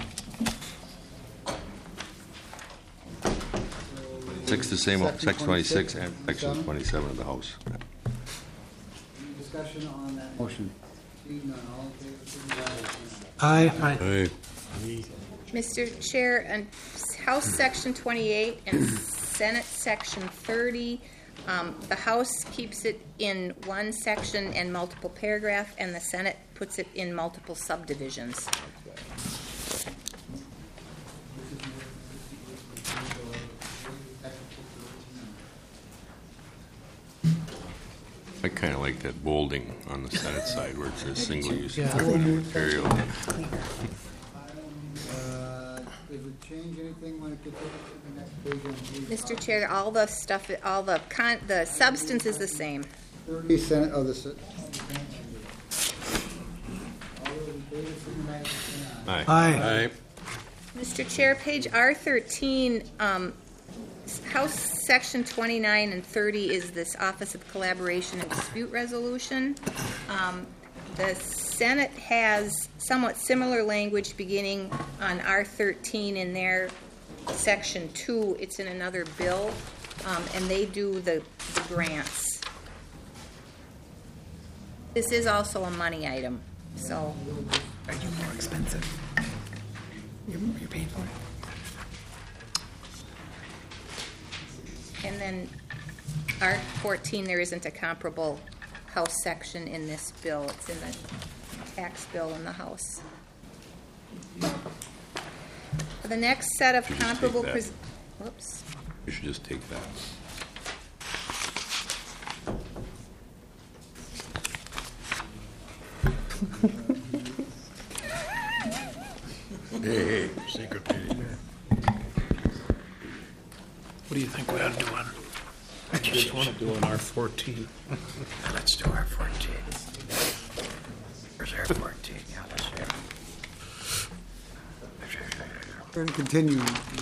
Six the same, Section section twenty-six and twenty-six, section twenty-seven of the House. Yeah. Any discussion on that motion? Seeing none, all in favor, signify by saying I, Hey. Mister Chair, on House Section twenty-eight and Senate Section thirty, um, the House keeps it in one section and multiple paragraph, and the Senate puts it in multiple subdivisions. I kind of like that bolding on the Senate side where it says single-use Yeah. material. Uh, Does it change anything when it gets over to the next page on page Mister five? Chair, all the stuff, all the con, the substance is the same. thirty, Senate, oh, this. All those in favor, signify by saying aye. Aye. Aye. Mister Chair, page R thirteen, um, House Section twenty-nine and thirty is this Office of Collaboration and Dispute Resolution. Um, the Senate has somewhat similar language beginning on R thirteen in their Section two. It's in another bill, um, and they do the, the grants. This is also a money item, so. Are you more expensive? You're, you're paying for it. And then R fourteen, there isn't a comparable House section in this bill. It's in the tax bill in the House. The next set of You just comparable, take that. pres- whoops. You should just take that. Hey, hey, secret meeting. What do you think we ought to do on? I just want to do an R fourteen. Let's do our fourteen. Where's our fourteen? Yeah, let's do it. We're going to continue.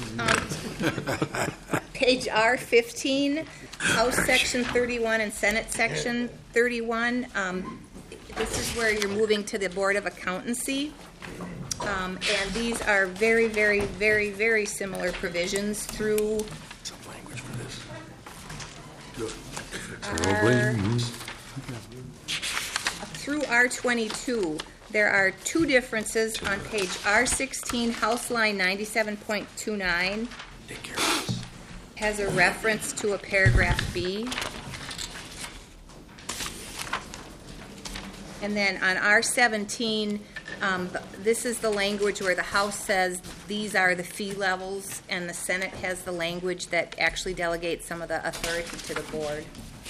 Page R fifteen, House Section thirty-one and Senate Section thirty-one. Um, This is where you're moving to the Board of Accountancy. Um, And these are very, very, very, very similar provisions through Some language for this. R, through R twenty-two. There are two differences on page R sixteen, House Line ninety-seven point two nine. Take care of this. Has a reference to a paragraph B. And then on R seventeen, um, this is the language where the House says these are the fee levels, and the Senate has the language that actually delegates some of the authority to the board.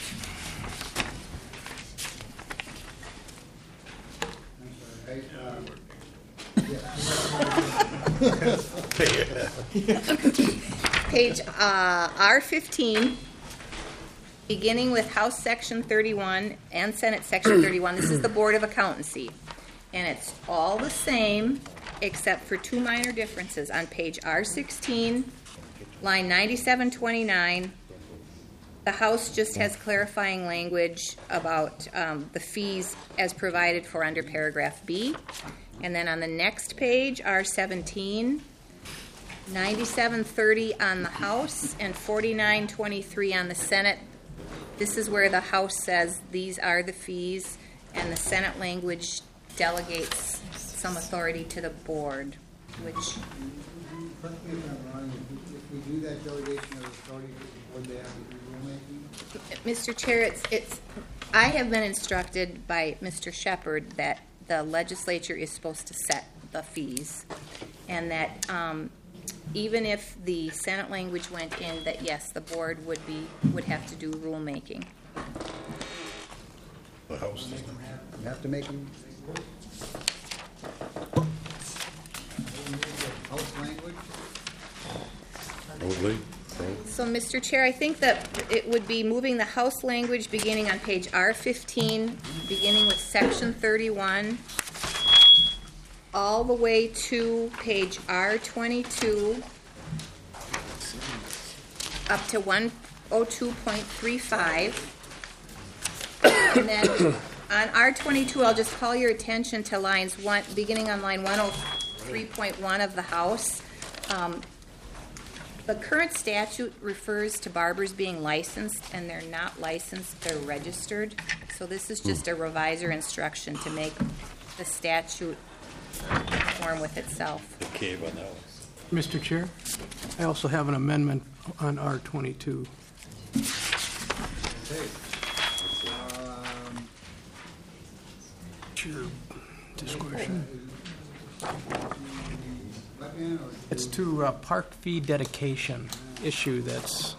Page uh, R fifteen, beginning with House Section thirty-one and Senate Section thirty-one. This is the Board of Accountancy. And it's all the same except for two minor differences. On page R sixteen, line ninety-seven twenty-nine, the House just has clarifying language about um, the fees as provided for under paragraph B. And then on the next page, R seventeen, ninety-seven thirty on the House and forty-nine twenty-three on the Senate. This is where the House says these are the fees, and the Senate language delegates some authority to the board, which, Correct me if I'm wrong, if we- if we do that delegation of authority to the board, they have to do rulemaking? Mister Chair, it's, it's, I have been instructed by Mister Shepherd that the legislature is supposed to set the fees, and that um, even if the Senate language went in, that yes, the board would be, would have to do rulemaking. The house doesn't. You have to make them. House language? Probably. So, Mister Chair, I think that it would be moving the House language beginning on page R fifteen, beginning with section thirty-one, all the way to page R twenty-two, up to one oh two point three five. And then on R twenty-two, I'll just call your attention to lines one, beginning on line one oh three point one of the House. Um, The current statute refers to barbers being licensed, and they're not licensed, they're registered. So this is just a revisor instruction to make the statute conform with itself. The cave on that one. Mister Chair, I also have an amendment on R twenty-two. Um, It's your discretion. Wetland or? It's to uh, park fee dedication issue that's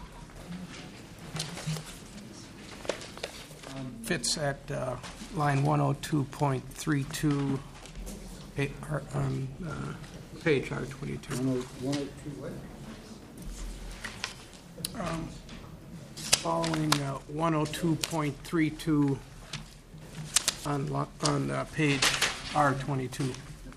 fits at uh, line one oh two point three two on uh, page R twenty-two. one oh two what? following uh, one oh two point three two on, lo- on uh, page R twenty-two.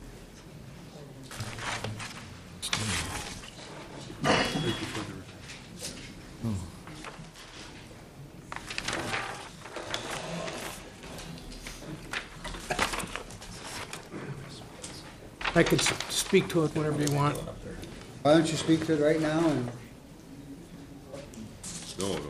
I could s- speak to it whenever you want. Why don't you speak to it right now? And No, no.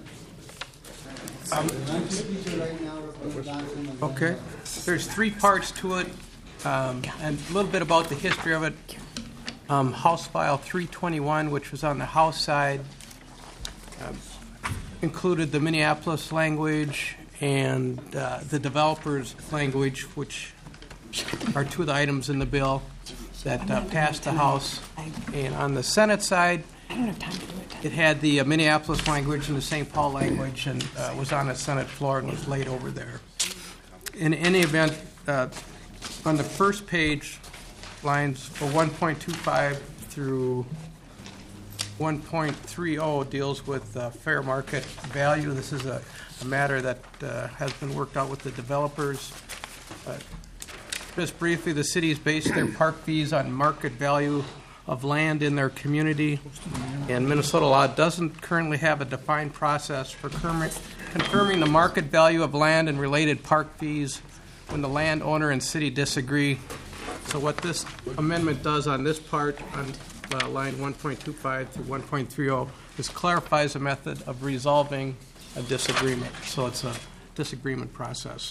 why don't you speak to it right now, Representative Johnson? and- Okay. There's three parts to it, um, and a little bit about the history of it. Um, House File three twenty-one, which was on the House side, um, included the Minneapolis language and uh, the developers' language, which are two of the items in the bill that uh, passed the House. And on the Senate side, it had the uh, Minneapolis language and the Saint Paul language, and uh, was on the Senate floor and was laid over there. In any event, uh, on the first page, lines for one point two five through one point three zero deals with uh, fair market value. This is a, a matter that uh, has been worked out with the developers. Uh, just briefly, the cities base their park fees on market value of land in their community, and Minnesota law doesn't currently have a defined process for confirming the market value of land and related park fees when the landowner and city disagree. So what this amendment does on this part, on uh, line one point two five through one point three zero, is clarifies a method of resolving a disagreement. So it's a disagreement process.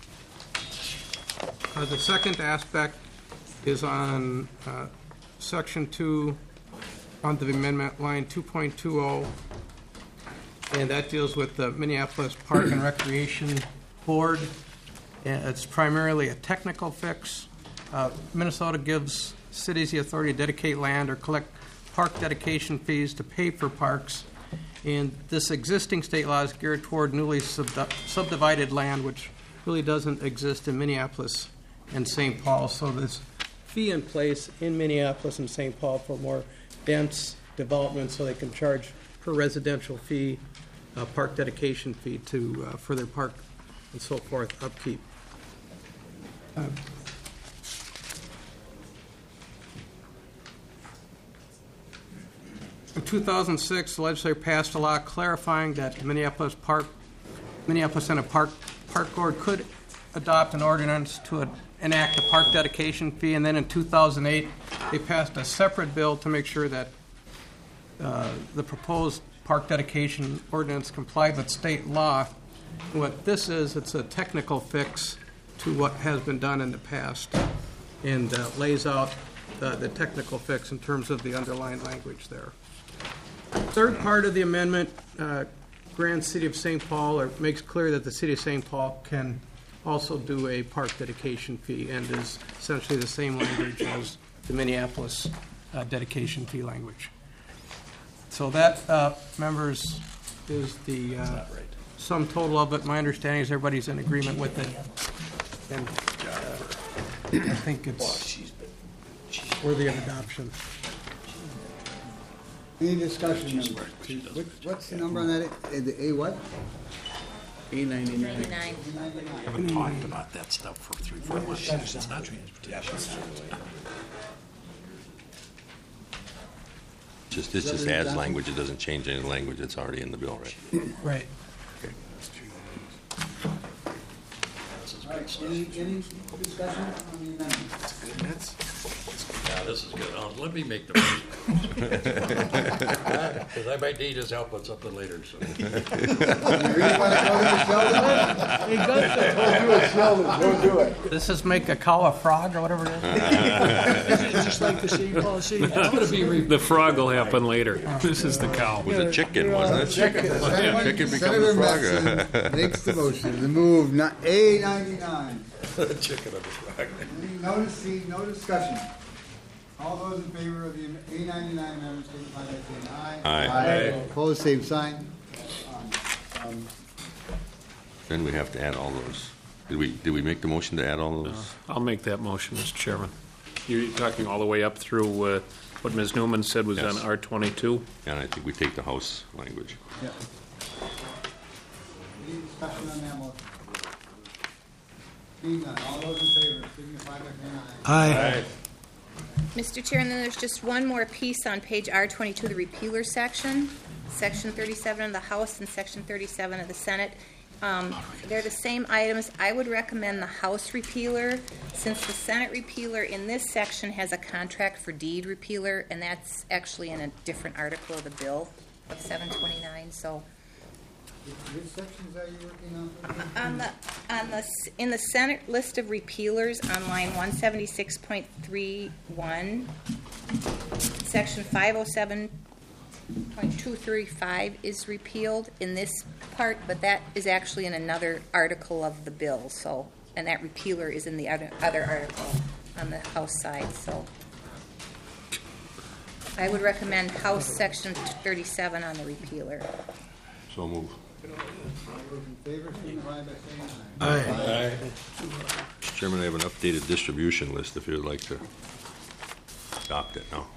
Uh, the second aspect is on uh, section two, on the amendment, line two point two zero, and that deals with the Minneapolis Park and Recreation Board. And it's primarily a technical fix. Uh, Minnesota gives cities the authority to dedicate land or collect park dedication fees to pay for parks. And this existing state law is geared toward newly subdi- subdivided land, which really doesn't exist in Minneapolis and Saint Paul. So there's fee in place in Minneapolis and Saint Paul for more dense development, so they can charge per residential fee, uh, park dedication fee to uh, for their park and so forth upkeep. Uh, In two thousand six, the legislature passed a law clarifying that Minneapolis Park, Minneapolis Center Park Park Board could adopt an ordinance to enact a park dedication fee, and then in two thousand eight, they passed a separate bill to make sure that uh, the proposed park dedication ordinance complied with state law. What this is, it's a technical fix to what has been done in the past, and uh, lays out the, the technical fix in terms of the underlying language there. Third part of the amendment uh, grants City of Saint Paul, or makes clear that the City of Saint Paul can also do a park dedication fee, and is essentially the same language as the Minneapolis uh, dedication fee language. So that, uh, members, is the uh, sum total of it. My understanding is everybody's in agreement with it, and uh, I think it's worthy of adoption. Any discussion? Number? What, what's the number on that? A, the A what? A ninety-nine. Nine. Haven't talked about that stuff for three, four months. It's not transportation. Just, this just adds language, it doesn't change any language that's already in the bill, right? Right. All right, any, any discussion on the amendment? Yeah, this is good. Uh, Let me make the motion. Because I might need his help on something later, so. You really want to go to Sheldon? Hey, Gunther. Don't do it, Sheldon. Don't do it. This is make a cow a frog, or whatever it is. It's just like the Saint Paul City. It's going to be re- The frog will happen later. This is the cow. It was a chicken, wasn't it? Chicken. Yeah, chicken becomes Senator a frog. Metson makes the motion to move not A ninety-nine. chicken on the frog. No, see, no discussion. All those in favor of the A ninety-nine amendment, signify by saying aye. Aye. Opposed, same sign. Um, Then we have to add all those. Did we, did we make the motion to add all those? I'll make that motion, Mister Chairman. You're talking all the way up through uh, what Miz Newman said was Yes. on R twenty-two? And I think we take the House language. yeah. Any discussion on that motion? Seeing none, all those in favor, signify by saying aye. Aye. Mister Chair, and then there's just one more piece on page R twenty-two, the repealer section, section thirty-seven of the House and section thirty-seven of the Senate. Um, they're the same items. I would recommend the House repealer, since the Senate repealer in this section has a contract for deed repealer, and that's actually in a different article of the bill of seven twenty-nine, so. Which sections are you working on? On the, on the, s- in the Senate list of repealers on line one seventy-six point three one, section five oh seven point two three five is repealed in this part, but that is actually in another article of the bill, so, and that repealer is in the other, other article on the House side, so. I would recommend House section thirty-seven on the repealer. So move. All those in favor, signify by saying aye. Aye. Mister Chairman, I have an updated distribution list if you'd like to adopt it now.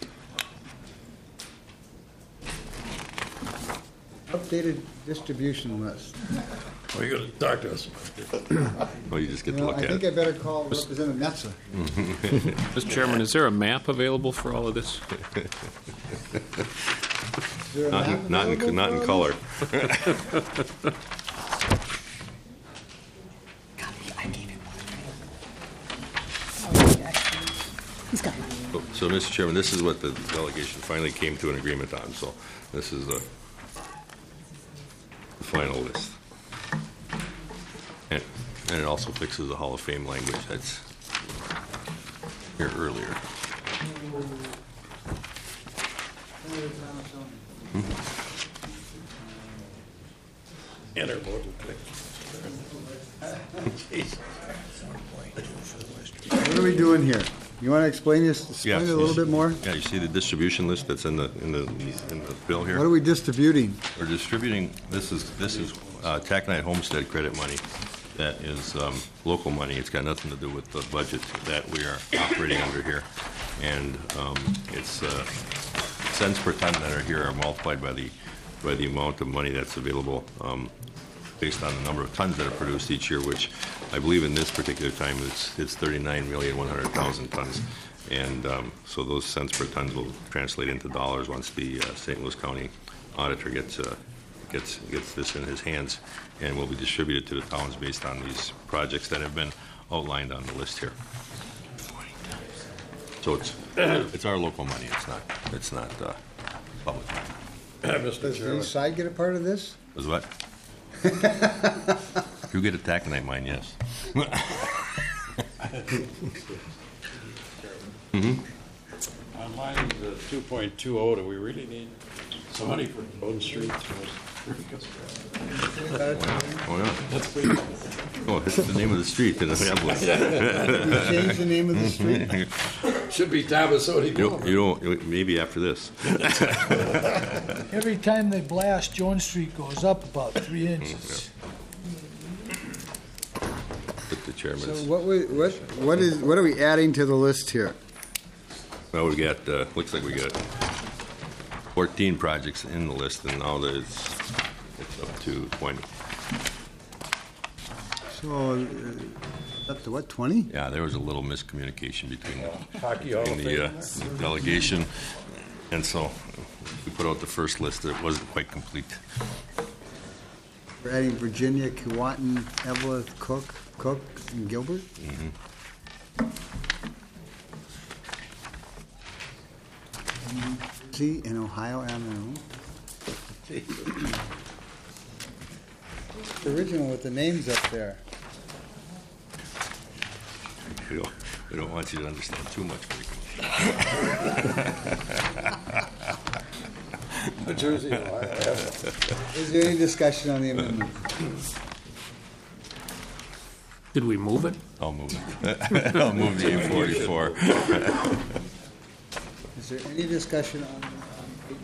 Updated distribution list. Well, you're going to talk to us about it. Well, you just You get to know, look I at think it. I better call Representative Metzer. Mister Chairman, is there a map available for all of this? Is there a Not map in, not available in, not in for color. He's got it. So- So, Mister Chairman, this is what the delegation finally came to an agreement on, so this is the the final list. And, and it also fixes the Hall of Fame language that's here earlier. Enter vote. What are we doing here? You want to explain this, explain Yes, it a little yes. bit more? Yeah, you see the distribution list that's in the, in the, in the bill here? What are we distributing? We're distributing, this is, this is uh, Taconite Homestead credit money. That is um, local money. It's got nothing to do with the budget that we are operating under here. And um, it's uh, cents per ton that are here are multiplied by the, by the amount of money that's available um, based on the number of tons that are produced each year, which I believe in this particular time it's, it's thirty-nine million one hundred thousand tons. And um, so those cents per tons will translate into dollars once the uh, Saint Louis County auditor gets, uh, gets, gets this in his hands, and will be distributed to the towns based on these projects that have been outlined on the list here. So it's, it's our local money, it's not, it's not uh, public money. Mister Does Chairman. each side get a part of this? Is what? If you get a taconite mine, yes. On line two point two oh, do we really need some money for Bowden Street? Oh, yeah. Oh, it's the name of the street in the Minneapolis. We change the name of the street? Should be Tabasodi You don't, you don't, maybe after this. Every time they blast, Jones Street goes up about three inches. But the So chairman's, what we, what, what is, what are we adding to the list here? well, we got, uh, looks like we got fourteen projects in the list, and now there's, it's up to twenty. So, uh, up to what, twenty? Yeah, there was a little miscommunication between the Hockey Hall in of the, uh, Fame. the delegation, and so we put out the first list that wasn't quite complete. We're adding Virginia, Keewatin, Evelyn, Cook, Cook, and Gilbert? See, in Ohio Avenue. The original with the names up there. We don't, we don't want you to understand too much. New Jersey, Ohio. Is there any discussion on the amendment? Did we move it? I'll move it. I'll move the A forty-four. Is there any discussion on, on eight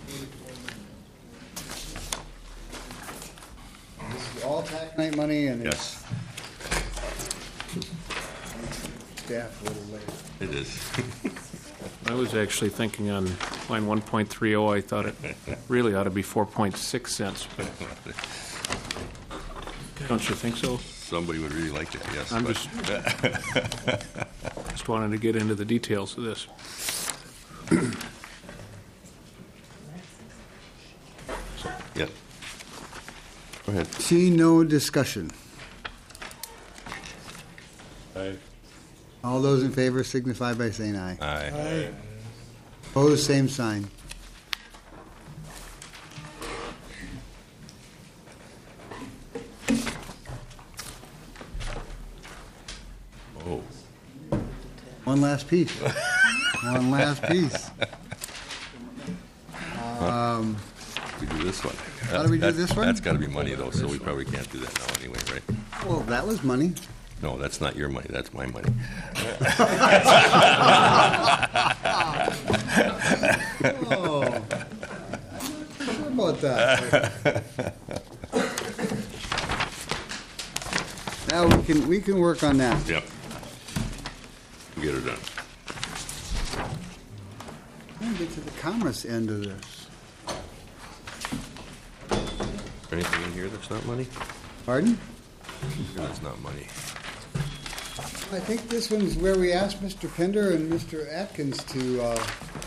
forty-four? This is all taconite money and it's Yes, staff a little late. it is. I was actually thinking on line one point three oh, I thought it really ought to be four point six cents, but Don't you think so? Somebody would really like it, yes. I'm but- just, just wanted to get into the details of this. Yep. Go ahead. See no discussion. Aye. All those in favor signify by saying aye. Aye. Opposed, same sign. Oh. One last piece. One last piece. Um, We do this one. How do we do That- this one? That's got to be money, though, so we probably can't do that now anyway, right? well, that was money. No, that's not your money, that's my money. Oh. Sure about that. Now we can, we can work on that. Yep. Get her done. Let me get to the commerce end of this. Anything in here that's not money? Pardon? That's not money. I think this one's where we asked Mister Pender and Mister Atkins to uh,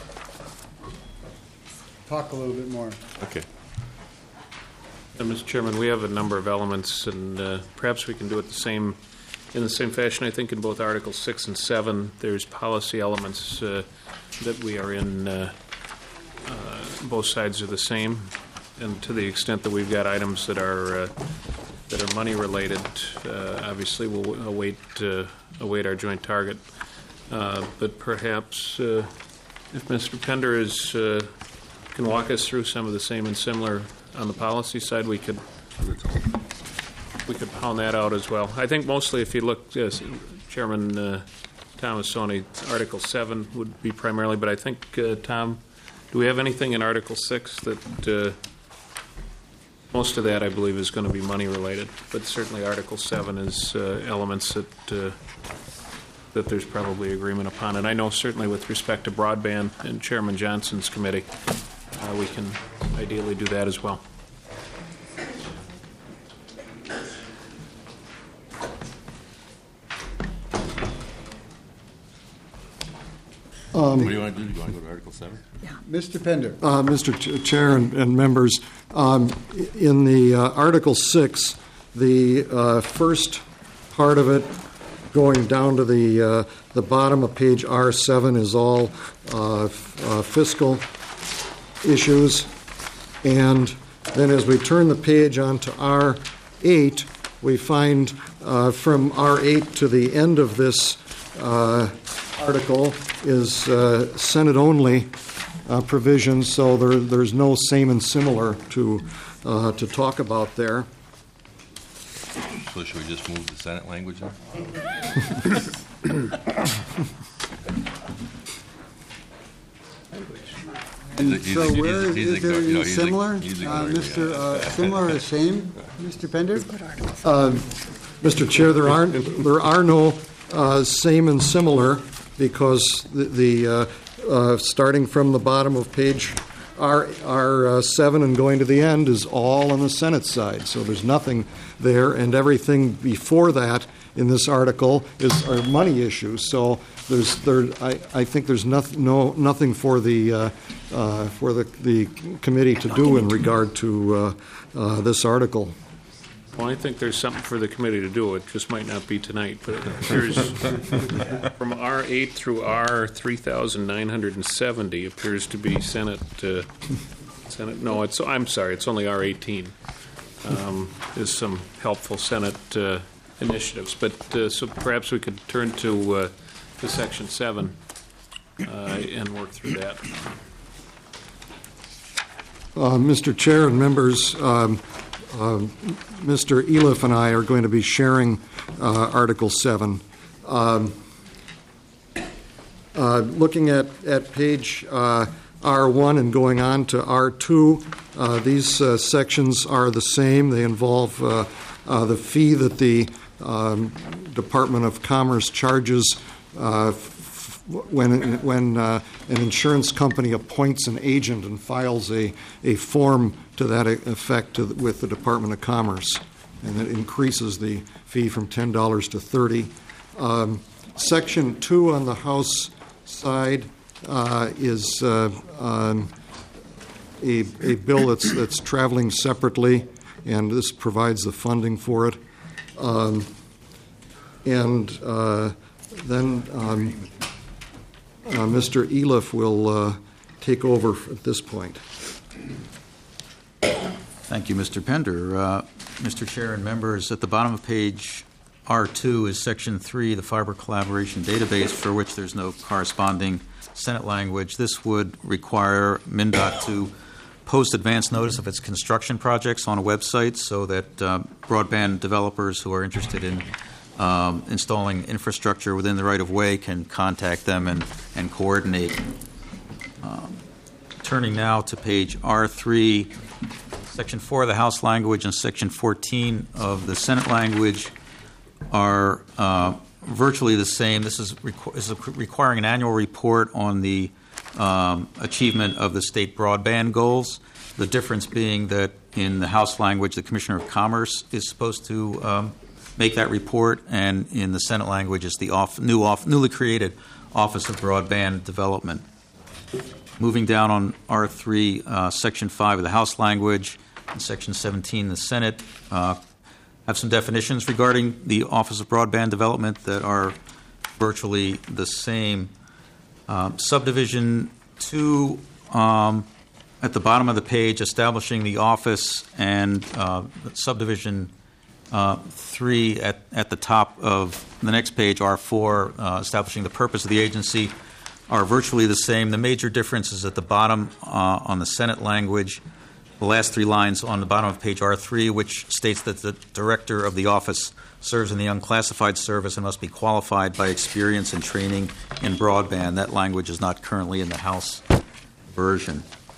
talk a little bit more. Okay. Uh, Mister Chairman, we have a number of elements, and uh, perhaps we can do it the same, in the same fashion. I think in both Articles six and seven, there's policy elements uh, that we are in. Uh, uh, both sides are the same, and to the extent that we've got items that are uh, that are money related, uh, obviously we'll await uh, await our joint target. Uh, but perhaps uh, if Mister Pender is uh, can walk us through some of the same and similar on the policy side, we could we could pound that out as well. I think mostly if you look, uh, Chairman uh, Thomasoni, Article seven would be primarily, but I think, uh, Tom, do we have anything in Article six that, uh, most of that I believe is going to be money related, but certainly Article seven is uh, elements that uh, that there's probably agreement upon. And I know certainly with respect to broadband and Chairman Johnson's committee, uh, we can ideally do that as well. What do you want to do? Do you want to go to Article seven? Mister Pender. Uh, Mister Ch- Chair and, and members, um, in the uh, Article six, the uh, first part of it, going down to the uh, the bottom of page R seven, is all uh, f- uh, fiscal issues, and then as we turn the page onto R eight, we find uh, from R eight to the end of this uh, article is uh, Senate-only uh, provisions, so there, there's no same and similar to uh, to talk about there. So should we just move the Senate language in? And He's- so he's- where he's- is, he's is there ignoring- no, any he's similar? ig- he's Uh, ignoring me. Mister Uh, similar or same, Mister Pender? Mister Chair, there are there are no uh, same and similar, because the, the uh, uh, starting from the bottom of page R R uh, seven and going to the end is all on the Senate side. So there's nothing there, and everything before that in this article is are money issues. So there's there I, I think there's nothing no nothing for the uh, uh, for the the committee to do in regard to uh, uh, this article. Well, I think there's something for the committee to do. It just might not be tonight, but it appears from R eight through R three thousand nine hundred seventy appears to be Senate, uh, Senate, no, it's, I'm sorry, it's only R eighteen. Um, There's some helpful Senate uh, initiatives, but, uh, so perhaps we could turn to, uh, to Section seven uh, and work through that. Uh, Mister Chair and members, um, uh, Mister Eliff and I are going to be sharing uh, Article seven. Um, uh, looking at, at page uh, R one and going on to R two, uh, these uh, sections are the same. They involve uh, uh, the fee that the um, Department of Commerce charges uh, when when uh, an insurance company appoints an agent and files a, a form to that effect to, with the Department of Commerce. and it increases the fee from ten dollars to thirty dollars. Um, Section two on the House side uh, is uh, um, a, a bill that's, that's traveling separately, and this provides the funding for it. Um, and uh, then um, uh, Mister Eliff will uh, take over at this point. Thank you, Mister Pender. Uh, Mister Chair and members, at the bottom of page R two is Section three, the Fiber Collaboration Database, for which there's no corresponding Senate language. This would require MnDOT to post advance notice of its construction projects on a website so that uh, broadband developers who are interested in um, installing infrastructure within the right-of-way can contact them and, and coordinate. Um, turning now to page R three, Section four of the House language and Section fourteen of the Senate language are uh, virtually the same. This is, requ- is requiring an annual report on the um, achievement of the state broadband goals. The difference being that in the House language, the Commissioner of Commerce is supposed to um, make that report, and in the Senate language, it's the off- new off- newly created Office of Broadband Development. Moving down on R three, uh, Section five of the House language and Section seventeen, the Senate uh, have some definitions regarding the Office of Broadband Development that are virtually the same. Uh, subdivision two, um, at the bottom of the page, establishing the office, and uh, subdivision uh, three at, at the top of the next page, R four, uh, establishing the purpose of the agency, are virtually the same. The major difference is at the bottom uh, on the Senate language. The last three lines on the bottom of page R three, which states that the director of the office serves in the unclassified service and must be qualified by experience and training in broadband. That language is not currently in the House version.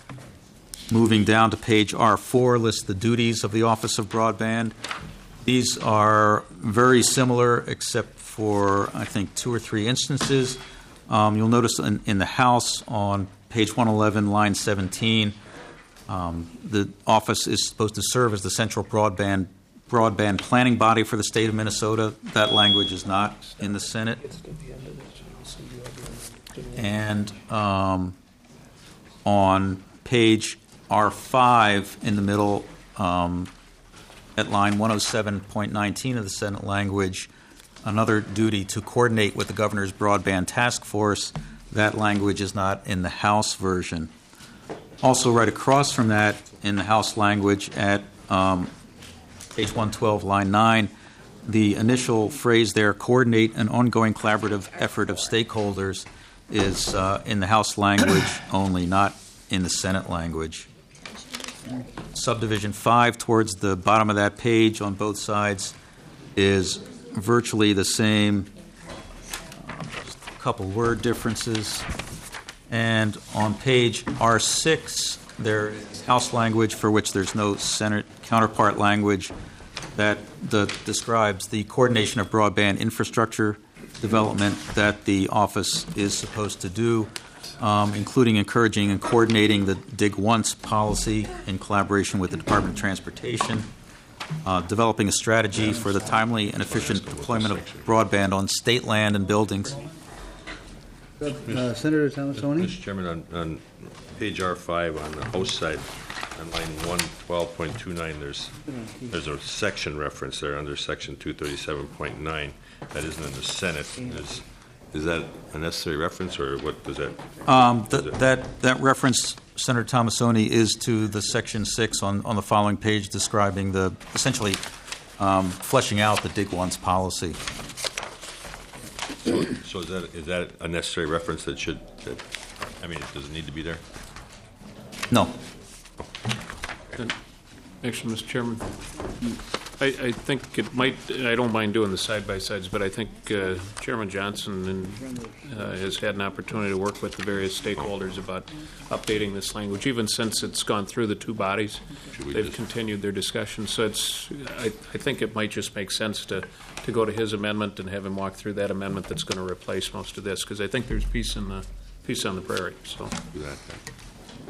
Moving down to page R four, lists the duties of the Office of Broadband. These are very similar except for, I think, two or three instances. Um, you'll notice in, in the House on page one eleven, line seventeen, Um, the office is supposed to serve as the central broadband broadband planning body for the state of Minnesota. That language is not in the Senate. And um, on page R five in the middle, um, at line one oh seven point nineteen of the Senate language, another duty to coordinate with the governor's broadband task force. That language is not in the House version. Also, right across from that in the House language at um, page one twelve, line nine, the initial phrase there, coordinate an ongoing collaborative effort of stakeholders, is uh, in the House language only, not in the Senate language. Subdivision five, towards the bottom of that page on both sides, is virtually the same. Uh, just a couple word differences. And on page R six, there is House language for which there's no Senate counterpart language that the, describes the coordination of broadband infrastructure development that the office is supposed to do, um, including encouraging and coordinating the Dig Once policy in collaboration with the Department of Transportation, uh, developing a strategy for the timely and efficient deployment of broadband on state land and buildings. Uh, Senator Tomassoni? Mister Chairman, on, on page R five on the House side, on line one twelve point two nine, there's there's a section reference there under section two thirty-seven point nine that isn't in the Senate. Is, is that a necessary reference, or what does that? Um, th- that that reference, Senator Tomassoni, is to the section six on, on the following page, describing the essentially um, fleshing out the Dig Once policy. So, so is that is that a necessary reference that should? That, I mean, does it need to be there? No. Actually, Mister Chairman, I, I think it might. I don't mind doing the side by sides, but I think uh, Chairman Johnson and, uh, has had an opportunity to work with the various stakeholders about updating this language, even since it's gone through the two bodies. They've just continued their discussion, so it's. I, I think it might just make sense to, to go to his amendment and have him walk through that amendment that's going to replace most of this, because I think there's peace in the peace on the prairie. So. Do that.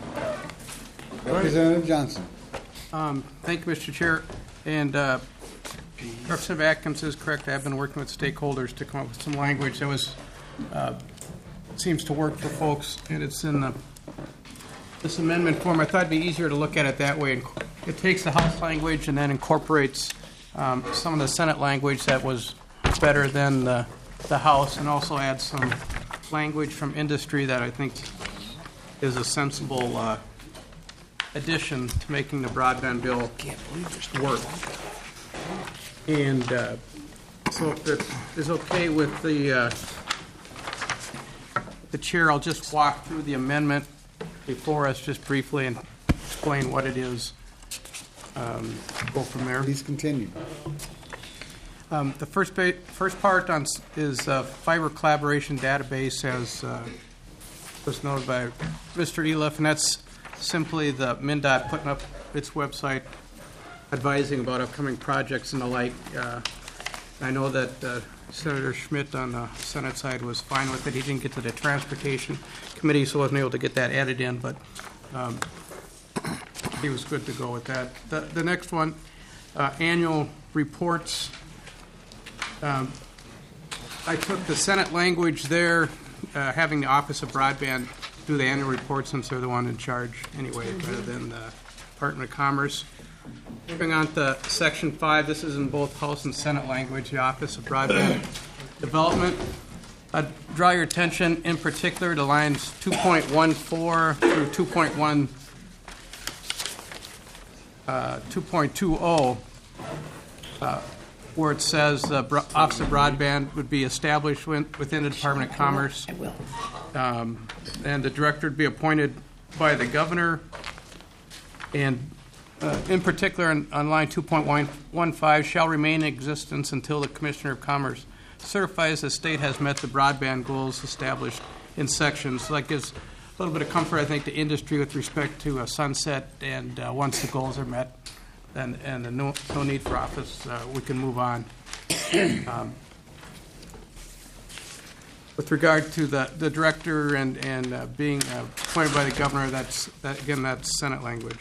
Representative Johnson. Um, thank you, Mister Chair. And uh, Representative Atkins is correct. I've been working with stakeholders to come up with some language that was uh, seems to work for folks, and it's in the this amendment form. I thought it'd be easier to look at it that way. It takes the House language and then incorporates um, some of the Senate language that was better than the, the House, and also adds some language from industry that I think is a sensible uh, addition to making the broadband bill work. And uh, so if it is okay with the uh, the chair, I'll just walk through the amendment before us just briefly and explain what it is. Um, go from there. Please continue. Um, the first ba- first part on s- is uh, fiber collaboration database, as uh, was noted by Mister Eliff, and that's simply the MnDOT putting up its website, advising about upcoming projects and the like. Uh, I know that uh, Senator Schmidt on the Senate side was fine with it. He didn't get to the Transportation Committee, so wasn't able to get that added in, but um, he was good to go with that. The, the next one, uh, annual reports. Um, I took the Senate language there, uh, having the Office of Broadband do the annual report since they're the one in charge anyway, rather than the Department of Commerce. Moving on to Section five, this is in both House and Senate language, the Office of Broadband Development. I'd draw your attention in particular to lines two point one four through two point one, uh, two point two zero, uh, where it says the uh, Office of Broadband would be established within the Department of Commerce. I will. Um, and the director would be appointed by the governor. And uh, in particular, on, on line two point one five, shall remain in existence until the Commissioner of Commerce certifies the state has met the broadband goals established in sections. So that gives a little bit of comfort, I think, to industry with respect to a sunset, and uh, once the goals are met, and, and the no, no need for office, uh, we can move on. Um, with regard to the, the director and, and uh, being uh, appointed by the governor, that's, that, again, that's Senate language.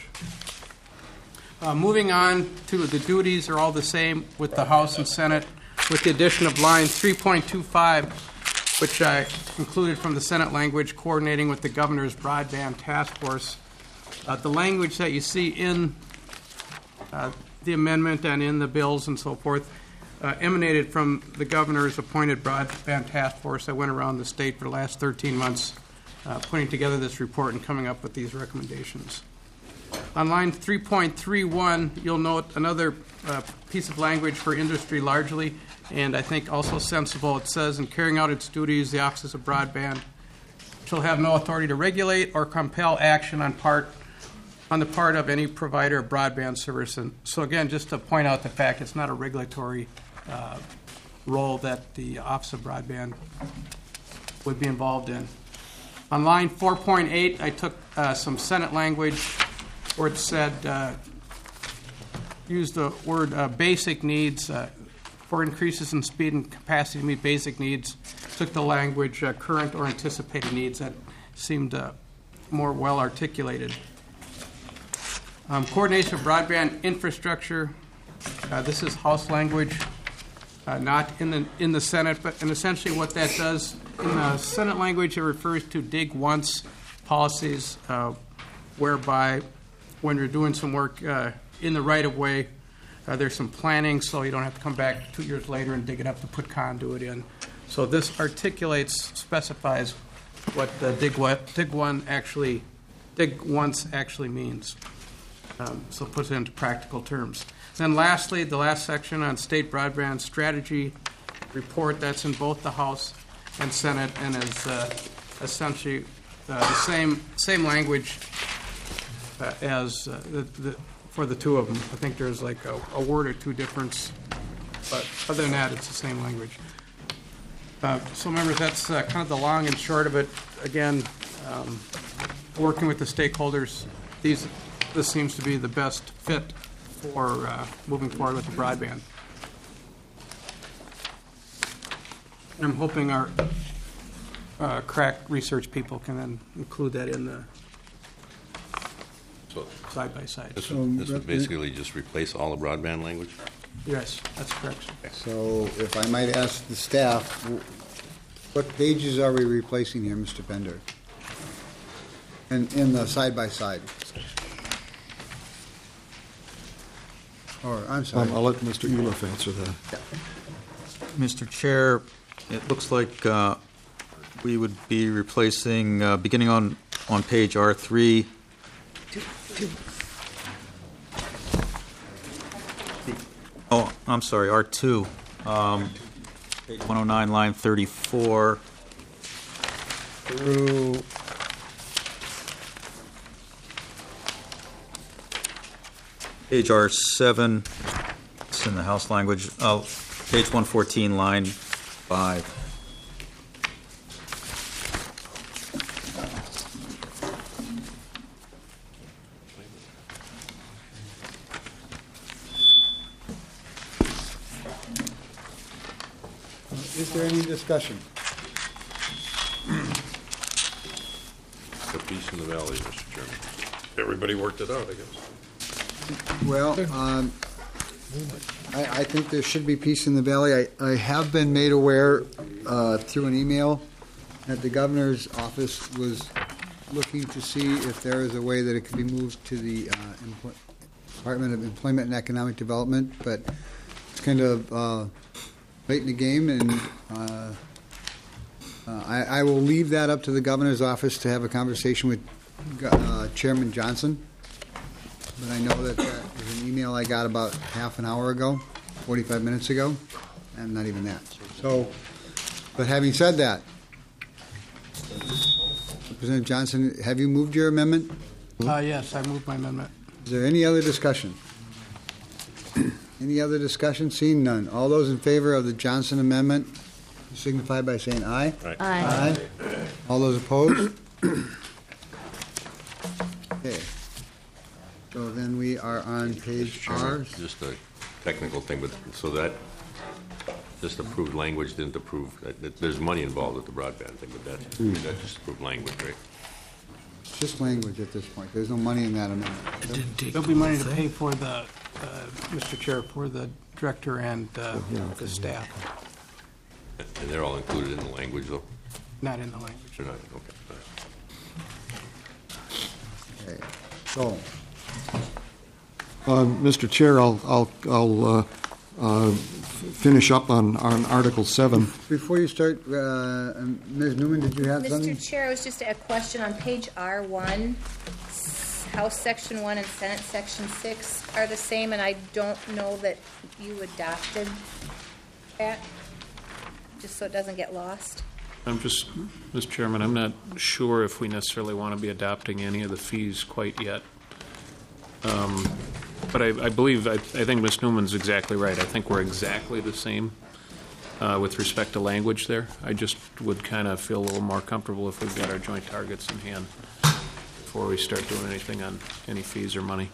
Uh, moving on to the duties are all the same with the House and Senate, with the addition of line three point two five, which I included from the Senate language, coordinating with the governor's broadband task force. Uh, the language that you see in uh, the amendment and in the bills and so forth uh, emanated from the governor's appointed broadband task force that went around the state for the last thirteen months, uh, putting together this report and coming up with these recommendations. On line three point three one, you'll note another uh, piece of language for industry largely, and I think also sensible. It says, in carrying out its duties, the Office of Broadband shall have no authority to regulate or compel action on part on the part of any provider of broadband service. And so again, just to point out the fact it's not a regulatory uh, role that the Office of Broadband would be involved in. On line four point eight, I took uh, some Senate language where it said, uh, use the word uh, basic needs uh, for increases in speed and capacity to meet basic needs. Took the language uh, current or anticipated needs that seemed uh, more well articulated. Um, coordination of broadband infrastructure. Uh, this is House language, uh, not in the in the Senate, but and essentially what that does in the Senate language, it refers to dig once policies, uh, whereby when you're doing some work uh, in the right of way, uh, there's some planning, so you don't have to come back two years later and dig it up to put conduit in. So this articulates, specifies what the dig one, dig one actually, dig once actually means. Um, so it puts it into practical terms. Then lastly, the last section on state broadband strategy report, that's in both the House and Senate, and is uh, essentially uh, the same same language uh, as uh, the, the, for the two of them. I think there's like a, a word or two difference, but other than that, it's the same language. Uh, so members, that's uh, kind of the long and short of it. Again, um, working with the stakeholders, these this seems to be the best fit for uh, moving forward with the broadband. I'm hoping our uh, crack research people can then include that in the So side by side. This would, this would basically just replace all the broadband language? Yes, that's correct. So if I might ask the staff, w- what pages are we replacing here, Mister Pender? In, in the side-by-side? Or, I'm sorry. Um, I'll let Mister Uliff answer that. Mister Chair, it looks like uh, we would be replacing, uh, beginning on, on page R three, oh, I'm sorry, R two, um, page one oh nine, line thirty-four, through page R seven, it's in the House language, uh, page one fourteen, line five. Is there any discussion? The peace in the valley, Mister Chairman. Everybody worked it out, I guess. Well, um, I, I think there should be peace in the valley. I, I have been made aware uh, through an email that the governor's office was looking to see if there is a way that it could be moved to the uh, Empl- Department of Employment and Economic Development, but it's kind of uh, late in the game, and uh, uh, I, I will leave that up to the governor's office to have a conversation with uh, Chairman Johnson. But I know that that was an email I got about half an hour ago, forty-five minutes ago, and not even that. So, but having said that, Representative Johnson, have you moved your amendment? Uh, yes, I moved my amendment. Is there any other discussion? Any other discussion? Seeing none. All those in favor of the Johnson amendment signify by saying aye. Aye. Aye. All those opposed? Okay. So then we are on page R. Just a technical thing, but so that just approved language didn't approve, that- that there's money involved with the broadband thing, but that's, that's just approved language, right? It's just language at this point. There's no money in that amendment. There'll be money to pay for the, uh, Mister Chair, for the director and uh, the staff, And they're all included in the language, though? not in the language. They're not, okay. all right. Okay. So, Uh, Mister Chair, I'll, I'll, I'll uh, uh, finish up on, on Article seven. before you start, uh, um, Miz Newman, did you have Mister something? Chair, it was just a question on page R one. S- House Section one and Senate Section six are the same, and I don't know that you adopted that, just so it doesn't get lost. I'm just, Mister Chairman, I'm not sure if we necessarily want to be adopting any of the fees quite yet. Um, But I, I believe, I, I think Miz Newman's exactly right. I think we're exactly the same uh, with respect to language there. I just would kind of feel a little more comfortable if we've got our joint targets in hand before we start doing anything on any fees or money.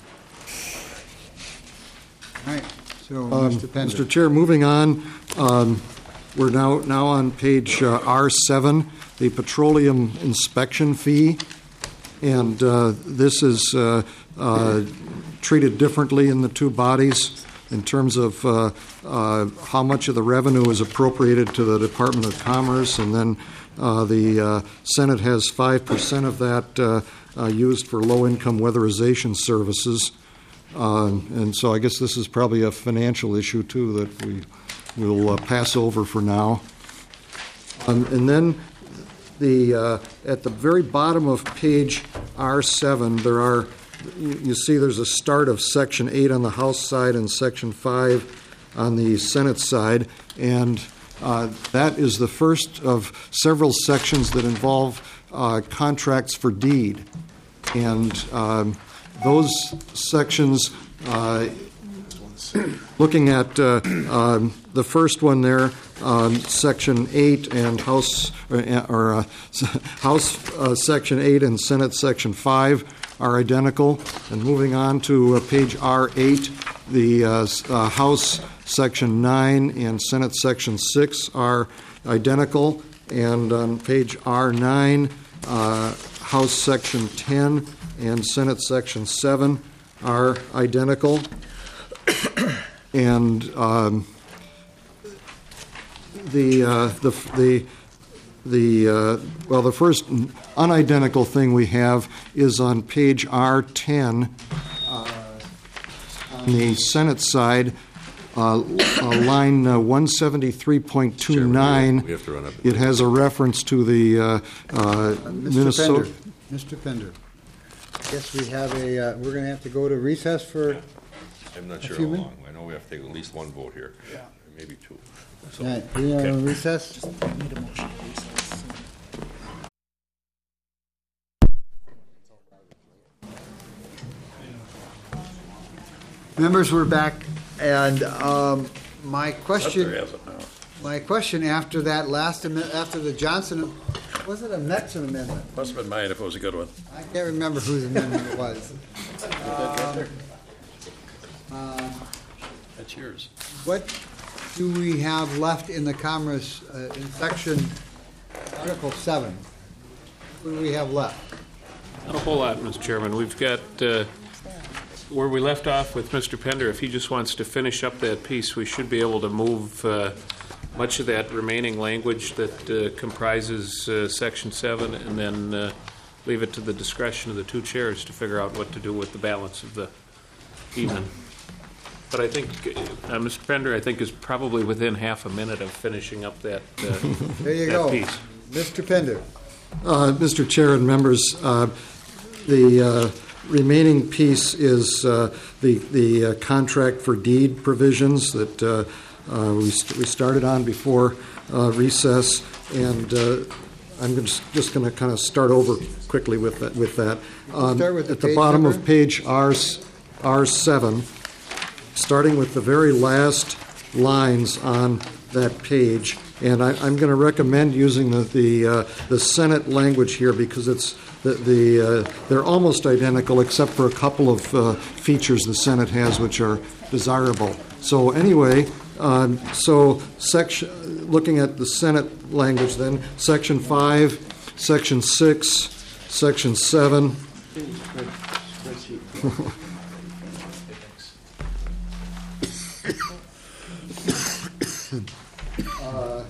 All right, so, Um, Mister Pender. Mister Chair, moving on, um, we're now, now on page uh, R seven, the petroleum inspection fee. And uh, this is uh, uh, treated differently in the two bodies in terms of uh, uh, how much of the revenue is appropriated to the Department of Commerce, and then uh, the uh, Senate has five percent of that uh, uh, used for low-income weatherization services. Uh, and so I guess this is probably a financial issue, too, that we will uh, pass over for now. Um, and then the uh, at the very bottom of page R seven, there are, you, you see there's a start of Section eight on the House side and Section five on the Senate side, and uh, that is the first of several sections that involve uh, contracts for deed. And um, those sections, uh, looking at uh, um, the first one there, um, Section eight and House, or, or uh, House uh, Section eight and Senate Section five are identical. And moving on to uh, page R eight, the uh, uh, House Section nine and Senate Section six are identical. And on page R nine, uh, House Section ten and Senate Section seven are identical. and um, the, uh, the, the, the uh, well, the first unidentical thing we have is on page R ten, uh, on the Senate side, uh, uh, line uh, one seventy-three point two nine. We have to run up. It has a reference to the uh, uh, Minnesota. Pender, Mister Pender, I guess we have a, uh, we're going to have to go to recess for I'm not a sure how few minutes. long. I know we have to take at least one vote here. Yeah. Maybe two. So, All right, we are on recess. Need a motion to recess. Members, we're back, and um, my question, There has it now. my question after that last, amendment, after the Johnson, was it a Metzen amendment? Must have been mine if it was a good one. I can't remember whose amendment it was. Um, That's yours. What do we have left in the Commerce, uh, in section, Article seven? What do we have left? Not a whole lot, Mister Chairman. We've got, uh, where we left off with Mister Pender, if he just wants to finish up that piece, we should be able to move uh, much of that remaining language that uh, comprises uh, Section seven, and then uh, leave it to the discretion of the two chairs to figure out what to do with the balance of the evening. But I think, uh, Mister Pender, I think is probably within half a minute of finishing up that, uh, There you that go. piece. Mister Pender. Uh, Mister Chair and members, uh, the uh, remaining piece is uh, the the uh, contract for deed provisions that uh, uh, we st- we started on before uh, recess, and uh, I'm just, just going to kind of start over quickly with that. With that, um, Start with the at the page bottom number? of page R R seven, starting with the very last lines on that page. And I, I'm going to recommend using the the, uh, the Senate language here because it's the, the uh, they're almost identical except for a couple of uh, features the Senate has which are desirable. So anyway, um, so section looking at the Senate language, then section five, section six, section seven. uh,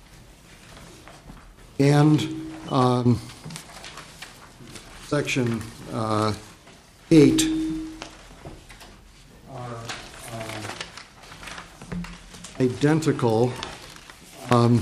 and um, section uh, eight are uh, identical, um,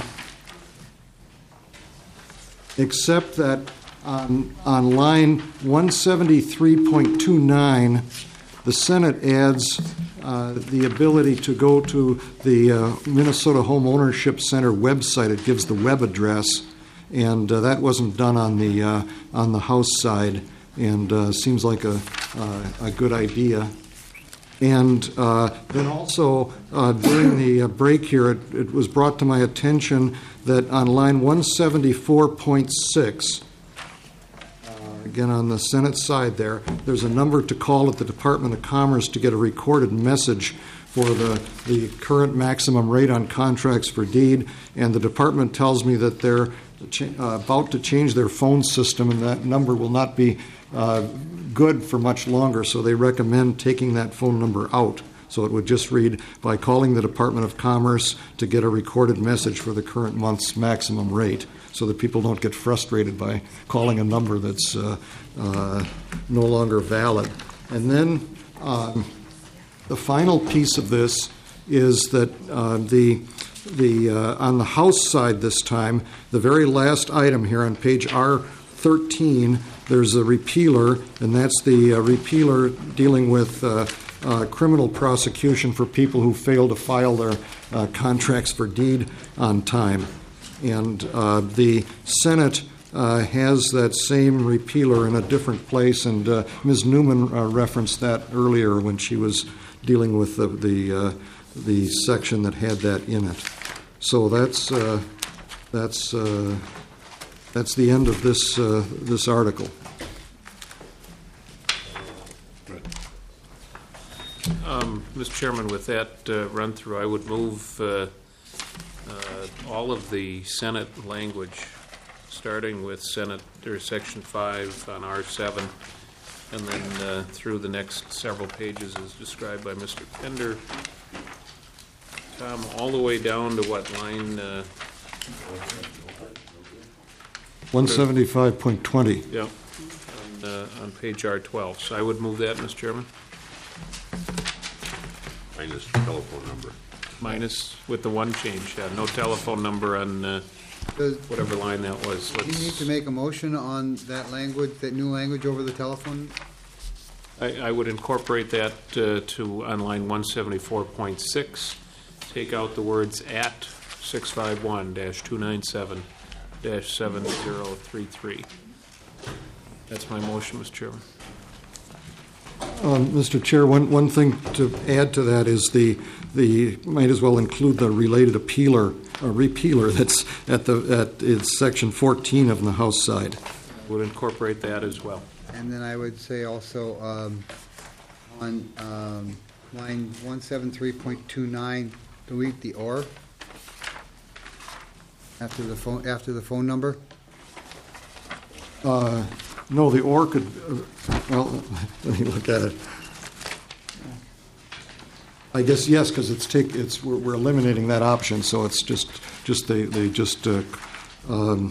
except that on, on line one seventy-three point two nine, the Senate adds uh, the ability to go to the uh, Minnesota Home Ownership Center website. It gives the web address, and uh, that wasn't done on the uh, on the House side, and uh, seems like a uh, a good idea. And uh, then also uh, during the uh, break here, it, it was brought to my attention that on line one seventy-four point six. Again, on the Senate side there, there's a number to call at the Department of Commerce to get a recorded message for the, the current maximum rate on contracts for deed, and the department tells me that they're cha- uh, about to change their phone system, and that number will not be uh, good for much longer, so they recommend taking that phone number out. So it would just read, by calling the Department of Commerce to get a recorded message for the current month's maximum rate, so that people don't get frustrated by calling a number that's uh, uh, no longer valid. And then um, the final piece of this is that uh, the the uh, on the House side this time, the very last item here on page R thirteen, there's a repealer, and that's the uh, repealer dealing with uh, uh, criminal prosecution for people who fail to file their uh, contracts for deed on time. And uh, the Senate uh, has that same repealer in a different place, and uh, Miz Newman uh, referenced that earlier when she was dealing with the the, uh, the section that had that in it. So that's uh, that's uh, that's the end of this uh, this article. Um, Mister Chairman, with that uh, run through, I would move uh, uh, all of the Senate language, starting with Senate or Section five on R seven, and then uh, through the next several pages as described by Mister Pender, Tom, all the way down to what line? uh, one seventy-five point twenty. Yep, on, uh, on page R twelve. So I would move that, Mister Chairman, Minus the telephone number. minus with the one change. Yeah, no telephone number on uh, Does, whatever line that was. do you need Let's- to make a motion on that language, that new language over the telephone? I, I would incorporate that uh, to, on line one seventy-four point six, take out the words "at six five one dash two nine seven dash seven zero three three." That's my motion, Mister Chairman. Um, Mister Chair, one, one thing to add to that is the, the, might as well include the related appealer, or repealer that's at the, at, it's section fourteen of the House side. Would incorporate that as well. And then I would say also, um, on, um, line one seventy-three point two nine, delete the "or" after the phone, after the phone number. Uh, no, the or could, uh, well, let me look at it. I guess, yes, because it's take, it's, we're, we're eliminating that option, so it's just, just, they, they just, uh, um,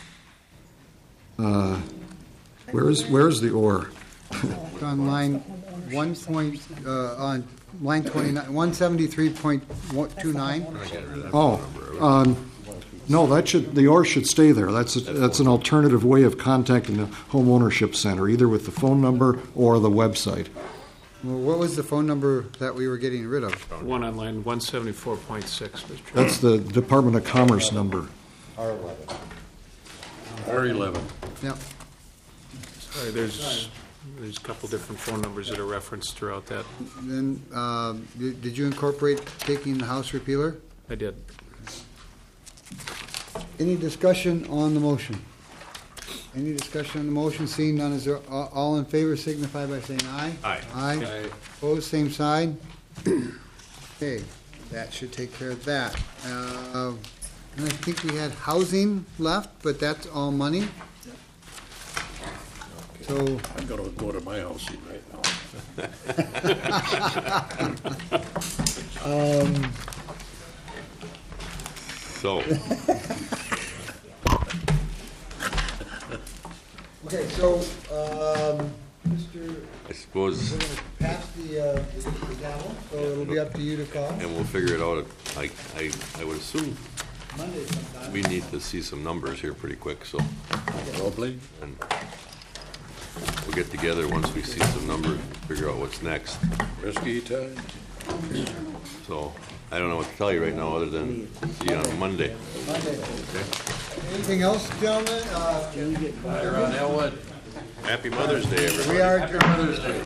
uh, where is, where is the or? It's on line one point, uh, on line twenty-nine, one seventy-three point two nine. Oh, um, no, that should, the or should stay there. That's, a- that's an alternative way of contacting the home ownership center, either with the phone number or the website. Well, what was the phone number that we were getting rid of? One on line one seventy-four point six, Mister Chairman. That's the Department of Commerce number. R eleven. Yep. Sorry, there's, there's a couple different phone numbers that are referenced throughout that. Then, um, did did you incorporate taking the House repealer? I did. Any discussion on the motion? Any discussion on the motion? Seeing none, is there, all all in favor signify by saying aye. Aye. Aye. Opposed, same side. Okay, that should take care of that. Uh, And I think we had housing left, but that's all money. So, I'm gonna go to my house right now. um, So, okay, so, um, Mister, I suppose, we're gonna pass the, uh, the gavel, so it'll be up to you to call. and we'll figure it out. I, I, I would assume Monday sometime. we need to see some numbers here pretty quick, so. Probably. And we'll get together once we see some numbers, and figure out what's next. Risky time. So, I don't know what to tell you right now, other than see you on Monday. Monday. Anything else, gentlemen? Uh, You're on Elwood. Happy Mother's Day, everybody. We are.